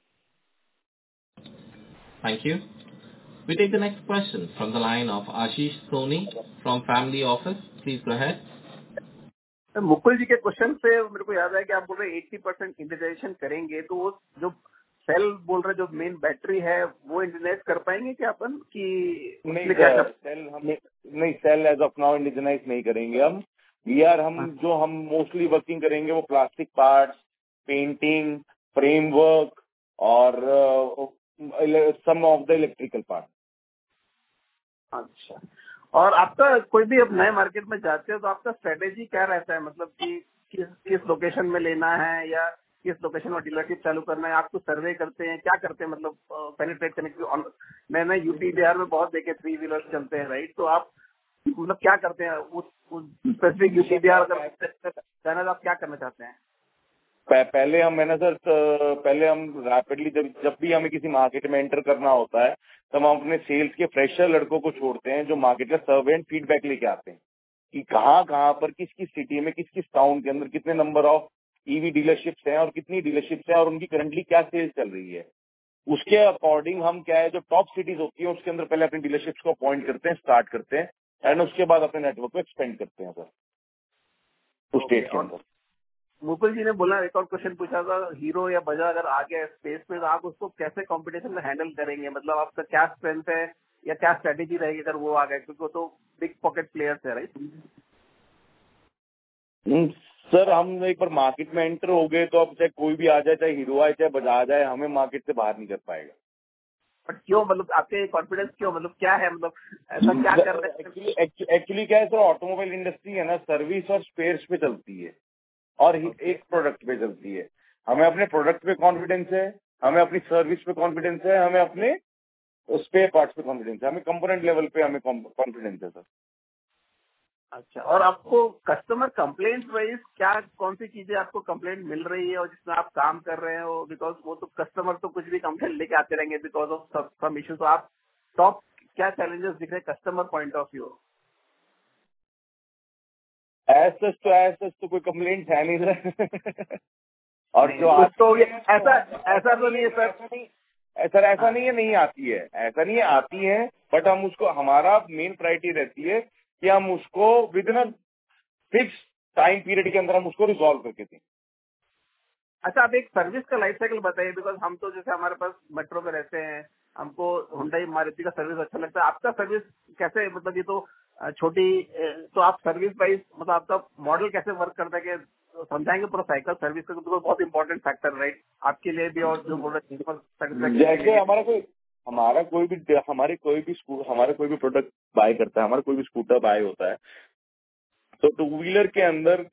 Thank you. We take the next question from the line of Ashish Soni from Family Office. Please go ahead. Mukul ji के question से मेरे को याद है कि आप बोल रहे 80% इंडियनाइजेशन करेंगे, तो वो जो सेल बोल रहे जो मेन बैटरी है वो इंडियनाइज कर पाएंगे क्या अपन कि नहीं सेल हम नहीं sell as of now Indianize नहीं करेंगे हम। जो हम मोस्टली वर्किंग करेंगे वो प्लास्टिक पार्ट्स, पेंटिंग, फ्रेमवर्क और some of the electrical part. अच्छा, और आपका कोई भी अब नए मार्केट में जाते हो तो आपका स्ट्रेटेजी क्या रहता है, मतलब कि किस लोकेशन में लेना है या किस लोकेशन में डीलरशिप चालू करना है? आपको सर्वे करते हैं, क्या करते हैं, मतलब पेनिट्रेट करने के? मैंने यूपी बिहार में बहुत देखे 3 व्हीलर्स चलते हैं, राइट? तो आप मतलब क्या करते हैं उस स्पेसिफिक यूपी बिहार अगर आप क्या करना चाहते हैं? पहले हम रैपिडली जब भी हमें किसी मार्केट में एंटर करना होता है तो हम अपने सेल्स के फ्रेशर लड़कों को छोड़ते हैं जो मार्केट का सर्वे एंड फीडबैक लेके आते हैं कि कहाँ पर किस सिटी में किस टाउन के अंदर कितने नंबर ऑफ ईवी डीलरशिप्स हैं और कितनी डीलरशिप्स हैं और उनकी करंटली क्या सेल्स चल रही है। उसके अकॉर्डिंग हम क्या है जो टॉप सिटीज होती है उसके अंदर पहले अपनी डीलरशिप्स को अपॉइंट करते हैं, स्टार्ट करते हैं, एंड उसके बाद अपने नेटवर्क को एक्सपेंड करते हैं सर उस स्टेट के अंदर। मुकुल जी ने बोला, एक और क्वेश्चन पूछा था, हीरो या बजाज अगर आ गया स्पेस में तो आप उसको कैसे कंपटीशन में हैंडल करेंगे? मतलब आपका क्या स्ट्रेंथ है या क्या स्ट्रेटेजी रहेगी अगर वो आ गए, क्योंकि वो तो बिग पॉकेट प्लेयर्स है, राइट? सर हम एक बार मार्केट में एंटर हो गए तो अब चाहे कोई भी आ जाए, चाहे हीरो आए चाहे बजाज आए, हमें मार्केट से बाहर नहीं कर पाएगा। बट क्यों, मतलब आपके कॉन्फिडेंस क्यों, मतलब क्या है, मतलब ऐसा क्या कर रहे हैं? एक्चुअली क्या है सर, ऑटोमोबाइल इंडस्ट्री है ना, सर्विस और स्पेयर्स पे चलती है और एक प्रोडक्ट पे चलती है। हमें अपने प्रोडक्ट पे कॉन्फिडेंस है, हमें अपनी सर्विस पे कॉन्फिडेंस है, हमें अपने स्पेयर पार्ट्स पे कॉन्फिडेंस है, हमें कंपोनेंट लेवल पे हमें कॉन्फिडेंस है सर। अच्छा, और आपको कस्टमर कंप्लेंट वाइज क्या कौन सी चीजें आपको कंप्लेंट मिल रही है और जिसमें आप काम कर रहे हो? बिकॉज वो तो कस्टमर तो कुछ भी कंप्लेंट लेके आते रहेंगे बिकॉज ऑफ सम इशू। तो आप टॉप क्या चैलेंजेस दिख रहे हैं कस्टमर पॉइंट ऑफ व्यू? ऐसा तो कोई कंप्लेंट है नहीं सर। और जो तो ऐसा तो नहीं है सर, ऐसा नहीं है, नहीं आती है, ऐसा नहीं है, आती है, बट हम उसको, हमारा मेन प्रायोरिटी रहती है कि हम उसको within fix time period के अंदर हम उसको रिजॉल्व करके दें। अच्छा, आप एक सर्विस का लाइफ साइकिल बताइए, बिकॉज हम तो जैसे हमारे पास मेट्रो में रहते हैं, हमको हुंडई मारुति का सर्विस अच्छा लगता है। आपका सर्विस कैसे, मतलब ये तो छोटी, तो आप सर्विस वाइज मतलब आपका मॉडल कैसे वर्क करता है कि समझाएंगे पूरा साइकिल सर्विस का, तो बहुत इंपॉर्टेंट फैक्टर राइट आपके लिए भी और जो बोल रहे जैसे हमारा कोई भी प्रोडक्ट बाय करता है, हमारा कोई भी स्कूटर बाय होता है, तो टू व्हीलर के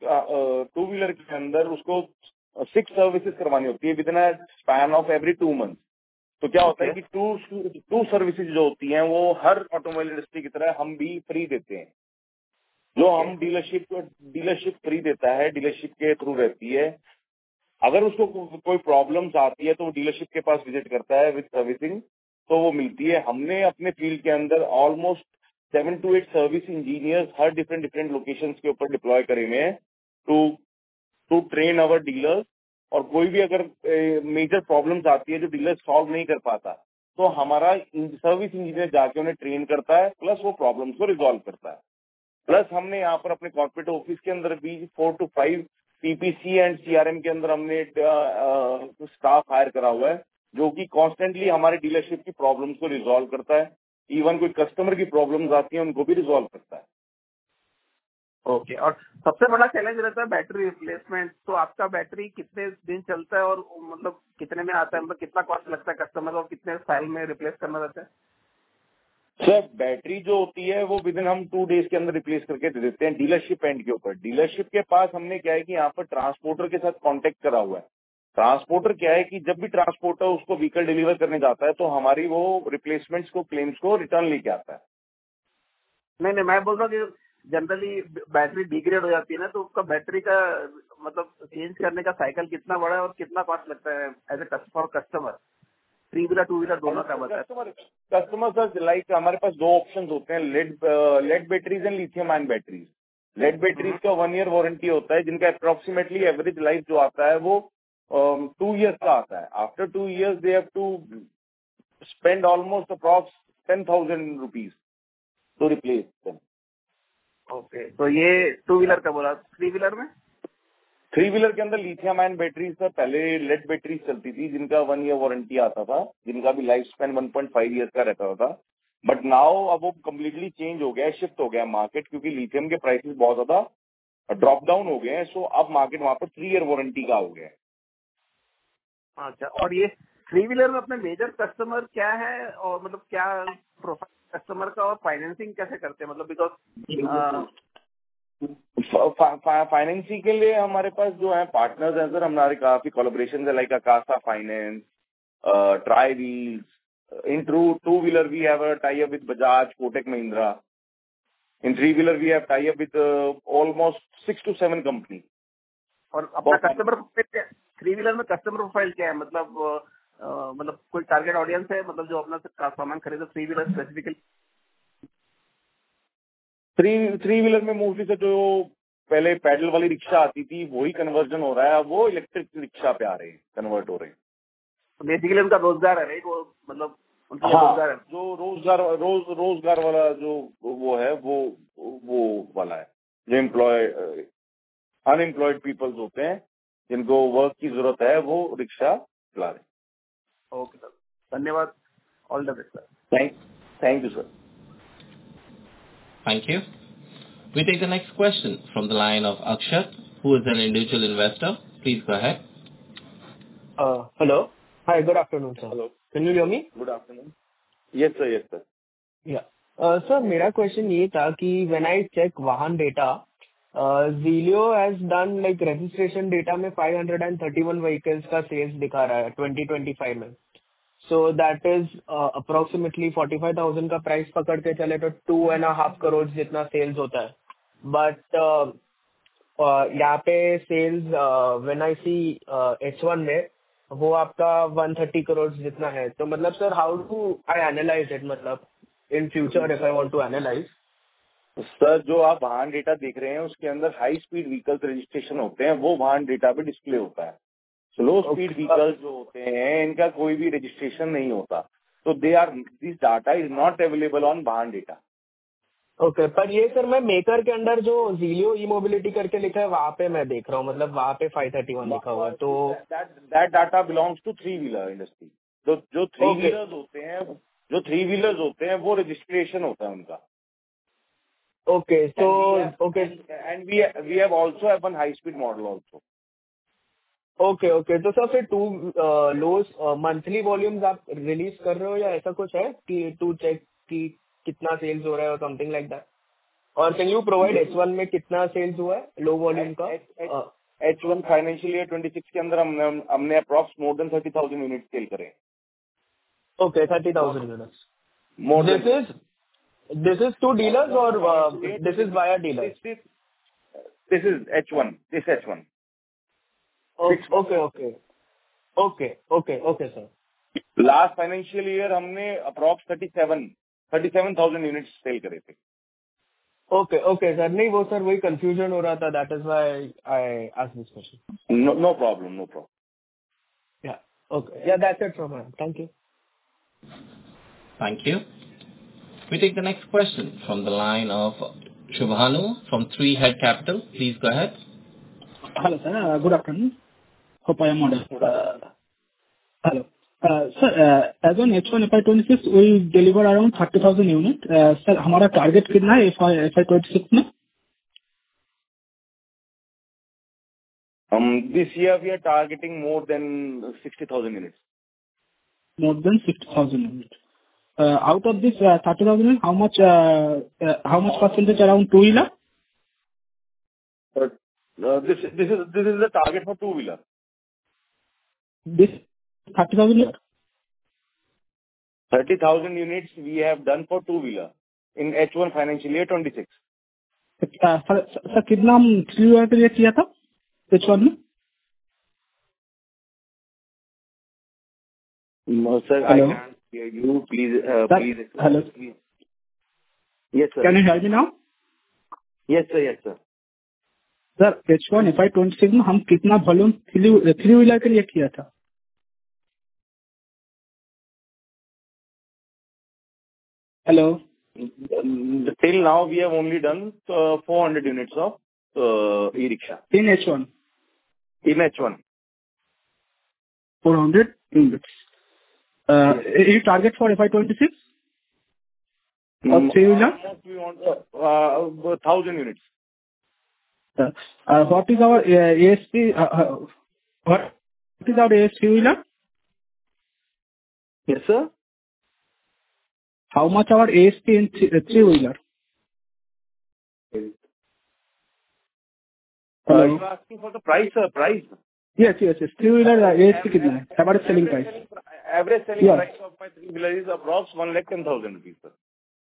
अंदर उसको 6 सर्विसेज करवानी होती है within span of every 2 month. तो क्या होता है कि टू सर्विसेज जो होती हैं वो हर ऑटोमोबाइल इंडस्ट्री की तरह हम भी फ्री देते हैं। जो हम डीलरशिप फ्री देता है, डीलरशिप के थ्रू रहती है। अगर उसको कोई प्रॉब्लम्स आती है तो वो डीलरशिप के पास विजिट करता है विद सर्विसिंग, तो वो मिलती है। हमने अपने फील्ड के अंदर ऑलमोस्ट 7 to 8 सर्विस इंजीनियर्स हर डिफरेंट लोकेशंस के ऊपर डिप्लॉय करे हुए हैं टू ट्रेन अवर डीलर्स। और कोई भी अगर मेजर प्रॉब्लम्स आती है जो डीलर सॉल्व नहीं कर पाता, तो हमारा सर्विस इंजीनियर जाके उन्हें ट्रेन करता है, प्लस वो प्रॉब्लम्स को रिजॉल्व करता है। प्लस हमने यहाँ पर अपने कॉर्पोरेट ऑफिस के अंदर भी 4 to 5 पीपीसी एंड सीआरएम के अंदर हमने स्टाफ हायर करा हुआ है जो कि कॉन्स्टेंटली हमारे डीलरशिप की प्रॉब्लम्स को रिजॉल्व करता है। इवन कोई कस्टमर की प्रॉब्लम्स आती है उनको भी रिजॉल्व करता है। ओके। और सबसे बड़ा चैलेंज रहता है बैटरी रिप्लेसमेंट। तो आपका बैटरी कितने दिन चलता है और मतलब कितने में आता है, मतलब कितना कॉस्ट लगता है कस्टमर और कितने साल में रिप्लेस करना रहता है? सर बैटरी जो होती है वो विद इन हम 2 days के अंदर रिप्लेस करके दे देते हैं डीलरशिप एंड के ऊपर। डीलरशिप के पास हमने क्या है कि यहाँ पर ट्रांसपोर्टर के साथ कांटेक्ट करा हुआ है। ट्रांसपोर्टर क्या है कि जब भी ट्रांसपोर्टर उसको व्हीकल डिलीवर करने जाता है तो हमारी वो रिप्लेसमेंट्स को, क्लेम्स को रिटर्न लेके आता है। नहीं, मैं बोल रहा हूँ कि जनरली बैटरी डिग्रेड हो जाती है ना, तो उसका बैटरी का मतलब चेंज करने का साइकिल कितना बड़ा है और कितना कॉस्ट लगता है as a for customer, 3 wheeler 2 wheeler दोनों का बताया। कस्टमर सर लाइक हमारे पास 2 ऑप्शंस होते हैं, lead batteries and lithium ion batteries. Lead batteries का 1 year वारंटी होता है जिनका अप्रोक्सीमेटली एवरेज लाइफ जो आता है वो 2 years का आता है। After 2 years they have to spend almost approx 10,000 rupees to replace them. Okay, तो ये 2 व्हीलर का बोला। 3 व्हीलर में 3 व्हीलर के अंदर लिथियम आयन बैटरीज सर पहले लेड बैटरीज चलती थी जिनका 1 year वारंटी आता था, जिनका भी लाइफ स्पैन 1.5 years का रहता था। बट नाउ अब वो कम्प्लीटली चेंज हो गया, शिफ्ट हो गया मार्केट, क्योंकि लिथियम के प्राइसेस बहुत ज्यादा ड्रॉप डाउन हो गए हैं। सो अब मार्केट वहां पर 3 year वारंटी का हो गया है। अच्छा, और ये 3 व्हीलर में अपने मेजर कस्टमर क्या है और मतलब क्या प्रोफाइल कस्टमर का, और फाइनेंसिंग कैसे करते हैं, मतलब बिकॉज फाइनेंसिंग के लिए हमारे पास जो है पार्टनर्स हैं सर, हमारे काफी कोलैबोरेशन है like Akasha finance, try wheels. In two wheeler we have a tie up with Bajaj, Kotak Mahindra. In 3 wheeler we have tie up with almost 6 to 7 company. और अपना कस्टमर प्रोफाइल 3 व्हीलर में कस्टमर प्रोफाइल क्या है, मतलब कोई टारगेट ऑडियंस है, मतलब जो अपना सामान खरीदे 3 व्हीलर स्पेसिफिकली? 3 व्हीलर में मोस्टली से जो पहले पैडल वाली रिक्शा आती थी वही कन्वर्जन हो रहा है, वो इलेक्ट्रिक रिक्शा पे आ रहे हैं, कन्वर्ट हो रहे हैं। तो बेसिकली उनका रोजगार है राइट, वो मतलब उनका रोजगार है। जो रोजगार वाला जो वो है वो वाला है जो अनएम्प्लॉयड पीपल्स होते हैं जिनको वर्क की जरूरत है, वो रिक्शा चला रहे। ओके सर, धन्यवाद। All the best sir. Thank you sir. Thank you. We take the next question from the line of Akshat, who is an individual investor. Please go ahead. Hello. Hi, good afternoon, sir. Hello. Can you hear me? Good afternoon. Yes sir, yes sir. Yeah. Sir, मेरा question ये था कि when I check Vahan data, Zilio has done like registration data में 531 vehicles का sales दिखा रहा है 2025 में। So that is approximately 45,000 का प्राइस पकड़ के चले तो 2.5 crore जितना सेल्स होता है। बट यहाँ पे sales when I C H1 में वो आपका 130 crore जितना है। तो मतलब sir how do I analyze it, मतलब in future if I want to analyze. Sir जो आप वाहन डेटा देख रहे हैं उसके अंदर हाई स्पीड व्हीकल्स रजिस्ट्रेशन होते हैं, वो वाहन डेटा पे डिस्प्ले होता है। स्लो स्पीड व्हीकल्स जो होते हैं इनका कोई भी रजिस्ट्रेशन नहीं होता, तो this data is not available on Vahan data. Okay, पर ये सर मैं मेकर के अंदर जो Zilio ई मोबिलिटी करके लिखा है वहाँ पे मैं देख रहा हूँ, मतलब वहाँ पे 531 लिखा हुआ है। तो that data belongs to 3 wheeler industry. जो 3 व्हीलर्स होते हैं वो रजिस्ट्रेशन होता है उनका। Okay. So, And we have also have one high-speed model also. Okay okay, तो सर फिर टू लोस मंथली वॉल्यूम्स आप रिलीज कर रहे हो या ऐसा कुछ है कि टू चेक कि कितना सेल्स हो रहा है और समथिंग लाइक दैट? और कैन यू प्रोवाइड H1 में कितना सेल्स हुआ है लो वॉल्यूम का? H1 फाइनेंशियल ईयर 26 के अंदर हमने approx more than 30,000 unit sale करे. Okay, 30,000 units. More this is to dealers और this is via dealers? This is H1. This H1. Okay sir. Last financial year हमने approx 37,000 units sale करे थे. Okay sir, नहीं वो sir वही confusion हो रहा था, that is why I asked this question. No problem. Yeah okay, yeah that's it from me. Thank you. Thank you. We take the next question from the line of Shubhanu from Three Head Capital. Please go ahead. Hello, sir. Good afternoon. Hope I am audible. Hello. Sir, as on H1 FY26, we deliver around 30,000 units. Sir, हमारा target कितना है FY26 में? This year we are targeting more than 60,000 units. More than 60,000 units. Out of this 30,000 units, how much percentage around two-wheeler? This is the target for two-wheeler. This 30,000 units? 30,000 units we have done for two-wheeler in H1 financial year 26. Sir कितना हम three-wheeler के लिए किया था H1 में? No, sir, Hello? I can't hear you. Please. Hello. Yes, sir. Can you hear me now? Yes, sir. Sir H1 FY26 में हम कितना वॉल्यूम थ्री-व्हीलर के लिए किया था? Hello. Till now we have only done 400 units of e-rickshaw. In H1? In H1. 400 units. Any target for FY26? Or three-wheeler? We want 1,000 units. What is our ASP? What is our ASP three-wheeler? Yes, sir. How much our ASP in three-wheeler? You are asking for the price, sir? Price? Yes. Three-wheeler ASP कितना है? Average selling price. Average selling price of my three-wheeler is approx 1,10,000 rupees, sir.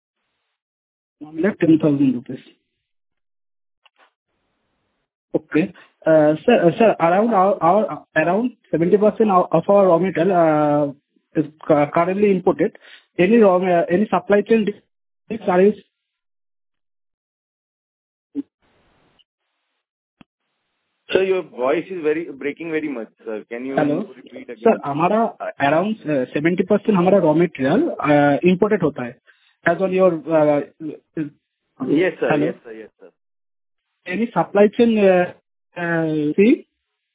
1,10,000 rupees. Okay. Sir, around 70% of our raw material is currently imported. Any supply chain risks? Sir, your voice is breaking very much, sir. Can you repeat again? Sir, हमारा around 70% हमारा raw material imported होता है. As on your Yes, sir. Hello? Yes, sir. Any supply chain fee?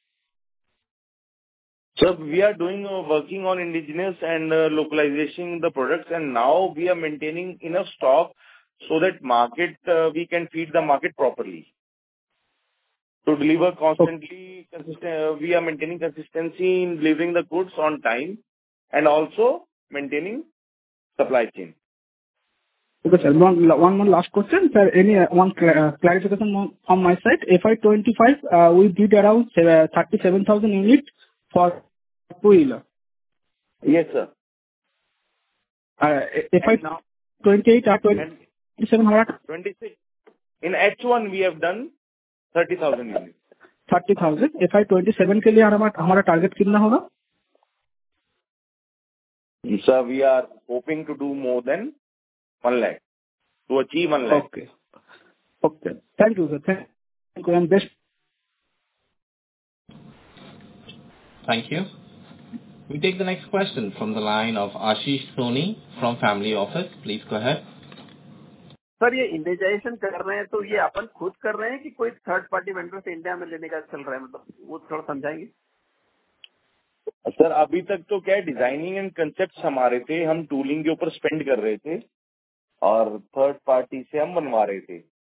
Sir, we are working on indigenous and localization the products, and now we are maintaining enough stock so that we can feed the market properly. To deliver constantly, we are maintaining consistency in delivering the goods on time and also maintaining supply chain. Okay, sir. One more last question, sir. One clarification on my side. FY25, we did around 37,000 units for two-wheeler. Yes, sir. FY28 or 27? 26. In H1, we have done 30,000 units. 30,000. FY27 के लिए हमारा target कितना होगा? Sir, we are hoping to do more than 1 lakh. To achieve 1 lakh. Okay. Thank you, sir. Thank you. And best. Thank you. We take the next question from the line of Ashish Soni from Family Office. Please go ahead. Sir, ये indigenization कर रहे हैं तो ये अपन खुद कर रहे हैं कि कोई थर्ड पार्टी वेंडर से इंडिया में लेने का चल रहा है, मतलब वो थोड़ा समझाएंगे? सर, अभी तक तो क्या डिजाइनिंग एंड कंसेप्ट हमारे थे, हम टूलिंग के ऊपर स्पेंड कर रहे थे और थर्ड पार्टी से हम बनवा रहे थे.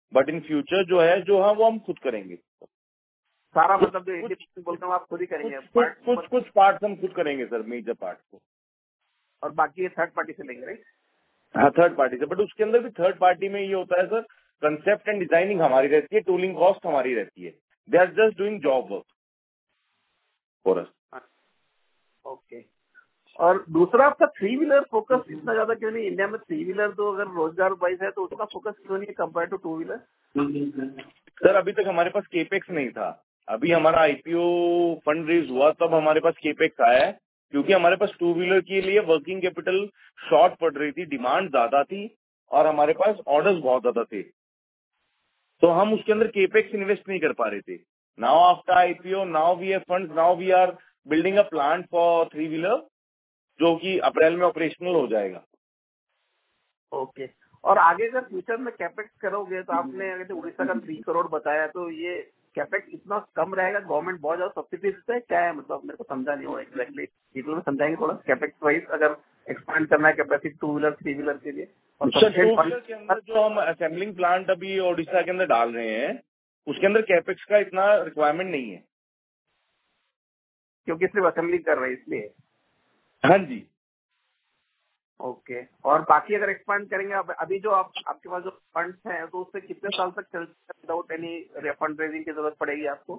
बट इन फ्यूचर जो है जो है वो हम खुद करेंगे। सारा मतलब जो 80% बोलता हूँ आप खुद ही करेंगे? कुछ पार्ट्स हम खुद करेंगे सर, मेजर पार्ट को, और बाकी थर्ड पार्टी से लेंगे, राइट? हाँ, थर्ड पार्टी से। बट उसके अंदर भी थर्ड पार्टी में ये होता है सर, कंसेप्ट एंड डिजाइनिंग हमारी रहती है, टूलिंग कॉस्ट हमारी रहती है। They are just doing job work for us. Okay. और दूसरा आपका 3 व्हीलर फोकस इतना ज्यादा क्यों नहीं? इंडिया में 3 व्हीलर तो अगर रोजगार वाइज है तो उसका फोकस क्यों नहीं कंपेयर टू 2 व्हीलर? सर अभी तक हमारे पास केपेक्स नहीं था। अभी हमारा आईपीओ फंड रेज हुआ तब हमारे पास केपेक्स आया है, क्योंकि हमारे पास 2 व्हीलर के लिए वर्किंग कैपिटल शॉर्ट पड़ रही थी, डिमांड ज्यादा थी और हमारे पास ऑर्डर्स बहुत ज्यादा थे, तो हम उसके अंदर केपेक्स इन्वेस्ट नहीं कर पा रहे थे। Now after IPO, now we have funds, now we are building a plant for 3 wheeler जो कि अप्रैल में ऑपरेशनल हो जाएगा। ओके। और आगे अगर फ्यूचर में कैपेक्स करोगे तो आपने अगर उड़ीसा का 3 करोड़ बताया, तो ये कैपेक्स इतना कम रहेगा? गवर्नमेंट बहुत ज्यादा सब्सिडी देता है, क्या है मतलब? मेरे को समझा नहीं हुआ एक्जैक्टली, डिटेल में समझाएंगे थोड़ा कैपेक्स वाइज अगर एक्सपांड करना है कैपेसिटी 2 व्हीलर 3 व्हीलर के लिए? और सर 2 व्हीलर के अंदर जो हम असेंबलिंग प्लांट अभी ओडिशा के अंदर डाल रहे हैं उसके अंदर कैपेक्स का इतना रिक्वायरमेंट नहीं है, क्योंकि सिर्फ असेंबली कर रहे हैं इसलिए। हाँ जी। ओके। और बाकी अगर एक्सपांड करेंगे अभी जो आपके पास जो फंड्स हैं तो उससे कितने साल तक चल विदाउट एनी फंड रेजिंग की जरूरत पड़ेगी आपको?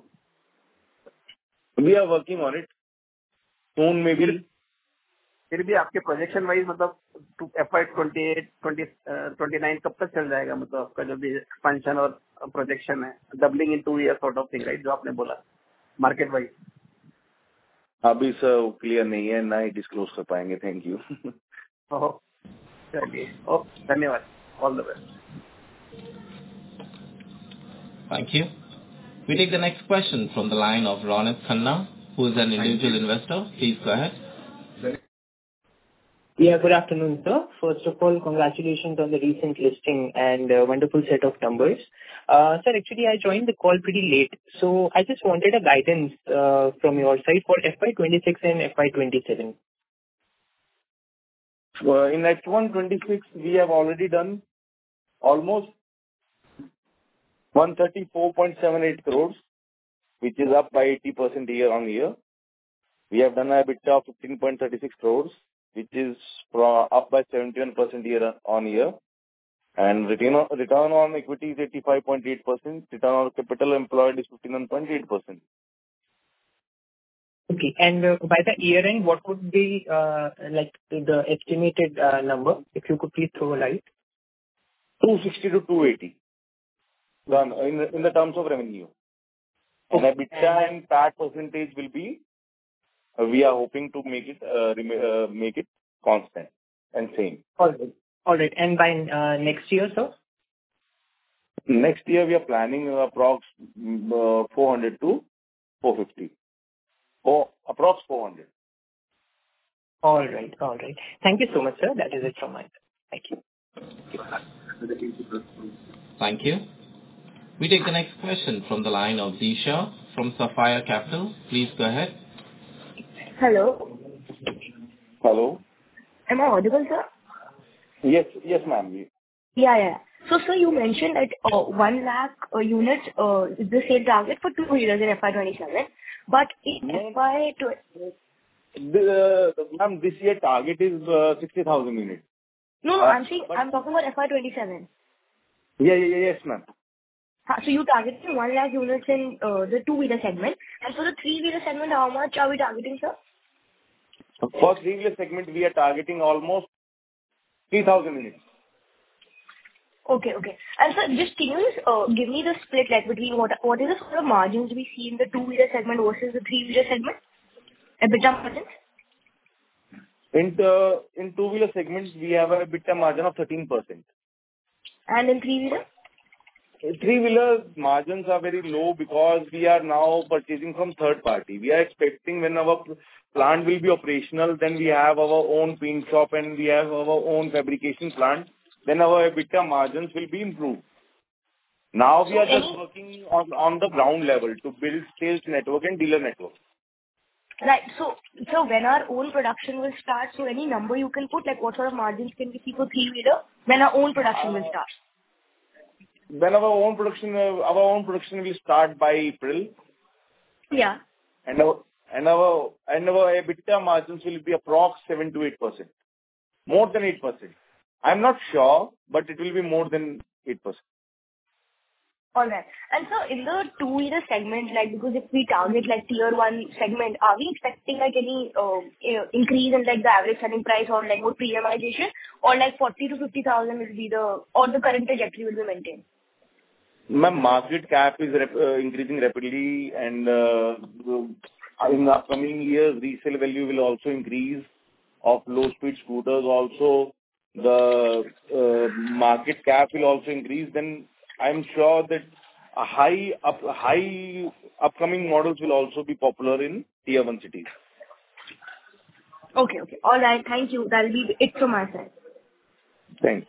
We are working on it soon में भी। फिर भी आपके प्रोजेक्शन वाइज मतलब FY 28-29 कब तक चल जाएगा? मतलब आपका जो भी एक्सपेंशन और प्रोजेक्शन है, doubling in 2 year sort of thing, right, जो आपने बोला मार्केट वाइज? अभी सर क्लियर नहीं है, ना ही डिस्क्लोज कर पाएंगे। Thank you. चलिए, ओके, धन्यवाद, all the best. Thank you. We take the next question from the line of Ronit Khanna, who is an individual investor. Please go ahead. Yeah, good afternoon, sir. First of all, congratulations on the recent listing and wonderful set of numbers. Sir, actually, I joined the call pretty late, so I just wanted a guidance from your side for FY 26 and FY 27. In H1 26, we have already done almost 134.78 crores, which is up by 80% year on year. We have done a EBITDA of 15.36 crores, which is up by 71% year on year. And return on equity is 85.8%. Return on capital employed is 51.8%. Okay. And by the year end, what would be like the estimated number, if you could please throw a light? 260 to 280 done in the terms of revenue. And EBITDA and PAT percentage will be, we are hoping to make it constant and same. All right. And by next year, sir? Next year, we are planning approx 400 to 450. Or approx 400. All right. Thank you so much, sir. That is it from my side. Thank you. Thank you. We take the next question from the line of Disha from Sapphire Capital. Please go ahead. Hello. Hello. Am I audible, sir? Yes, ma'am. Yeah. So, sir, you mentioned that 1 lakh units is the same target for 2 wheelers in FY 27, but in FY... Ma'am, this year target is 60,000 units. No, I'm talking about FY 27. Yes, ma'am. So you targeted 1 lakh units in the 2-wheeler segment, and for the 3-wheeler segment, how much are we targeting, sir? For 3-wheeler segment, we are targeting almost 3,000 units. Okay. And sir, just can you give me the split, like between what is the sort of margins we see in the 2-wheeler segment versus the 3-wheeler segment? EBITDA margins? In 2-wheeler segments, we have a EBITDA margin of 13%. And in 3-wheeler? 3-wheeler margins are very low because we are now purchasing from third party. We are expecting when our plant will be operational, then we have our own paint shop and we have our own fabrication plant, then our EBITDA margins will be improved. Now we are just working on the ground level to build sales network and dealer network. Right. So when our own production will start, so any number you can put, like what sort of margins can we see for 3-wheeler when our own production will start? Then our own production will start by April. Yeah. And our EBITDA margins will be approx 7 to 8%. More than 8%. I'm not sure, but it will be more than 8%. All right. And so in the two-wheeler segment, like, because if we target like tier one segment, are we expecting like any increase in like the average selling price or like more premiumization, or like 40 to 50,000 will be the current trajectory will be maintained? Ma'am, market cap is increasing rapidly, and in the upcoming years, resale value will also increase of low-speed scooters. Also, the market cap will also increase. Then I'm sure that high upcoming models will also be popular in tier one cities. Okay. All right. Thank you. That'll be it from my side. Thanks.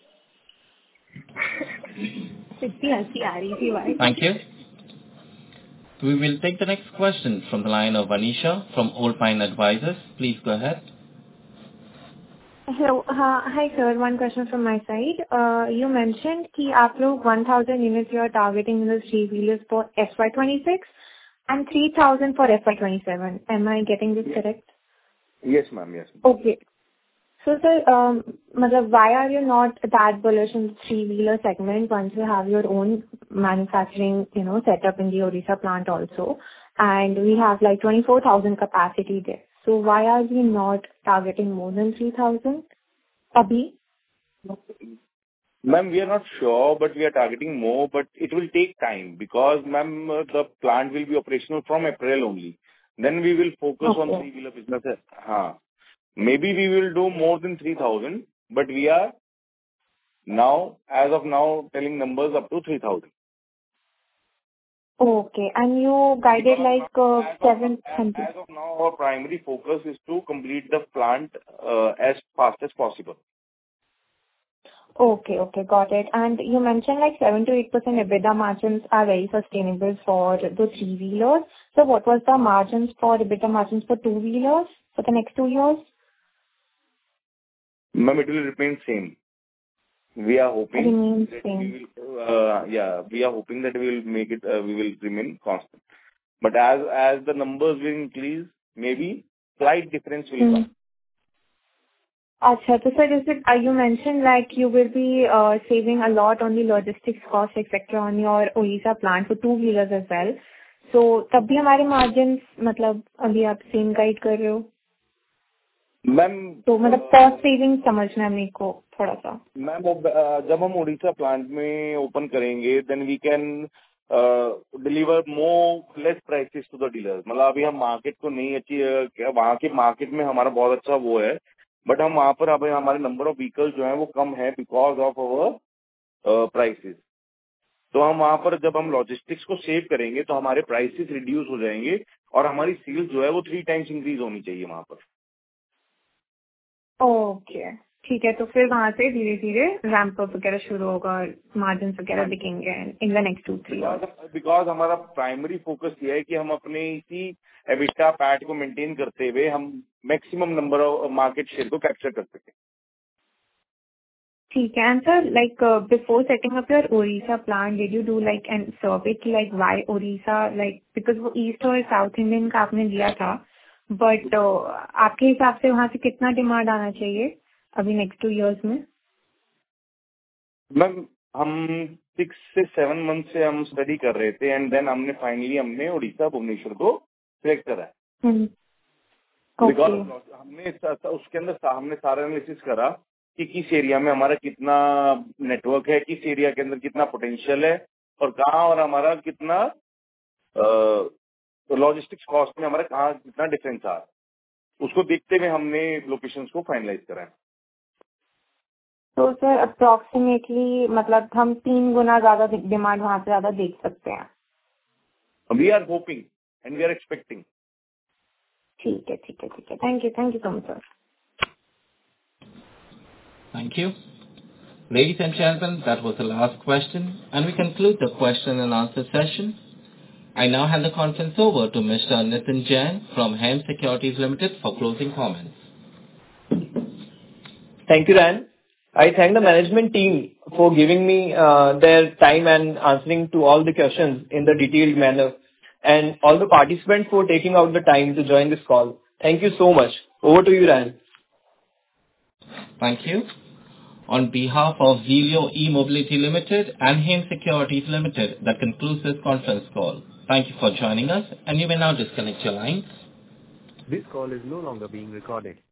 Thank you. We will take the next question from the line of Anisha from Old Pine Advisors. Please go ahead. Hello. Hi, sir. One question from my side. You mentioned कि आप लोग 1,000 units you are targeting in the three-wheelers for FY26 and 3,000 for FY27. Am I getting this correct? Yes, ma'am. Yes. Okay. So, sir, why are you not that bullish in the three-wheeler segment once you have your own manufacturing, set up in the Odisha plant also, and we have like 24,000 capacity there. So why are we not targeting more than 3,000? Abhi? Ma'am, we are not sure, but we are targeting more, but it will take time because, ma'am, the plant will be operational from April only. Then we will focus on three-wheeler business. Maybe we will do more than 3,000, but we are now, as of now, telling numbers up to 3,000. Okay. And you guided like 700. As of now, our primary focus is to complete the plant as fast as possible. Okay. Got it. And you mentioned like 7 to 8% EBITDA margins are very sustainable for the three-wheelers. So what was the margins for EBITDA margins for two-wheelers for the next 2 years? Ma'am, it will remain same. We are hoping we are hoping that we will make it. We will remain constant. But as the numbers will increase, maybe slight difference will come. Acha, so sir, you mentioned like you will be saving a lot on the logistics cost, etc. on your Odisha plant for two-wheelers as well. So तब भी हमारे margins मतलब अभी आप same guide कर रहे हो? Ma'am तो मतलब cost saving समझना है मेरे को थोड़ा सा. मैम जब हम उड़ीसा प्लांट में ओपन करेंगे then we can deliver more less prices to the dealers. मतलब अभी हम मार्केट को नहीं वहाँ के मार्केट में हमारा बहुत अच्छा वो है, बट हम वहाँ पर अभी हमारे नंबर ऑफ व्हीकल्स जो है वो कम है बिकॉज ऑफ अवर प्राइसेस. तो हम वहाँ पर जब हम लॉजिस्टिक्स को सेव करेंगे तो हमारे प्राइसेस रिड्यूस हो जाएंगे और हमारी सेल्स जो है वो 3 times इंक्रीज होनी चाहिए वहाँ पर. ओके ठीक है. तो फिर वहाँ से धीरे धीरे रैंप अप वगैरह शुरू होगा और मार्जिन वगैरह दिखेंगे in the next 2-3 years. Because हमारा प्राइमरी फोकस ये है कि हम अपने इसी एबिटा पैट को मेंटेन करते हुए हम maximum number of market share को कैप्चर कर सकें. ठीक है. And sir like before setting up your Odisha plant did you do like an survey की like why Odisha like because वो ईस्ट और साउथ इंडियन का आपने दिया था, बट आपके हिसाब से वहाँ से कितना डिमांड आना चाहिए अभी नेक्स्ट 2 years में? मैम हम 6 से 7 months से हम स्टडी कर रहे थे एंड देन हमने उड़ीसा भुवनेश्वर को सिलेक्ट करा है. बिकॉज हमने उसके अंदर हमने सारा एनालिसिस करा कि किस एरिया में हमारा कितना नेटवर्क है, किस एरिया के अंदर कितना पोटेंशियल है और कहाँ और हमारा कितना लॉजिस्टिक्स कॉस्ट में हमारा कहाँ कितना डिफरेंस आ रहा है. उसको देखते हुए हमने लोकेशंस को फाइनलाइज करा है. तो सर अप्रोक्सीमेटली मतलब हम 3 गुना ज्यादा डिमांड वहाँ से ज्यादा देख सकते हैं. We are hoping and we are expecting. ठीक है. Thank you so much sir. Thank you. Ladies and gentlemen, that was the last question, and we conclude the question and answer session. I now hand the conference over to Mr. Nitin Jain from Hem Securities Limited for closing comments. Thank you, Ryan. I thank the management team for giving me their time and answering to all the questions in the detailed manner, and all the participants for taking out the time to join this call. Thank you so much. Over to you, Ryan. Thank you. On behalf of Zelio E-Mobility Limited and Hain Securities Limited, that concludes this conference call. Thank you for joining us, and you may now disconnect your lines. This call is no longer being recorded.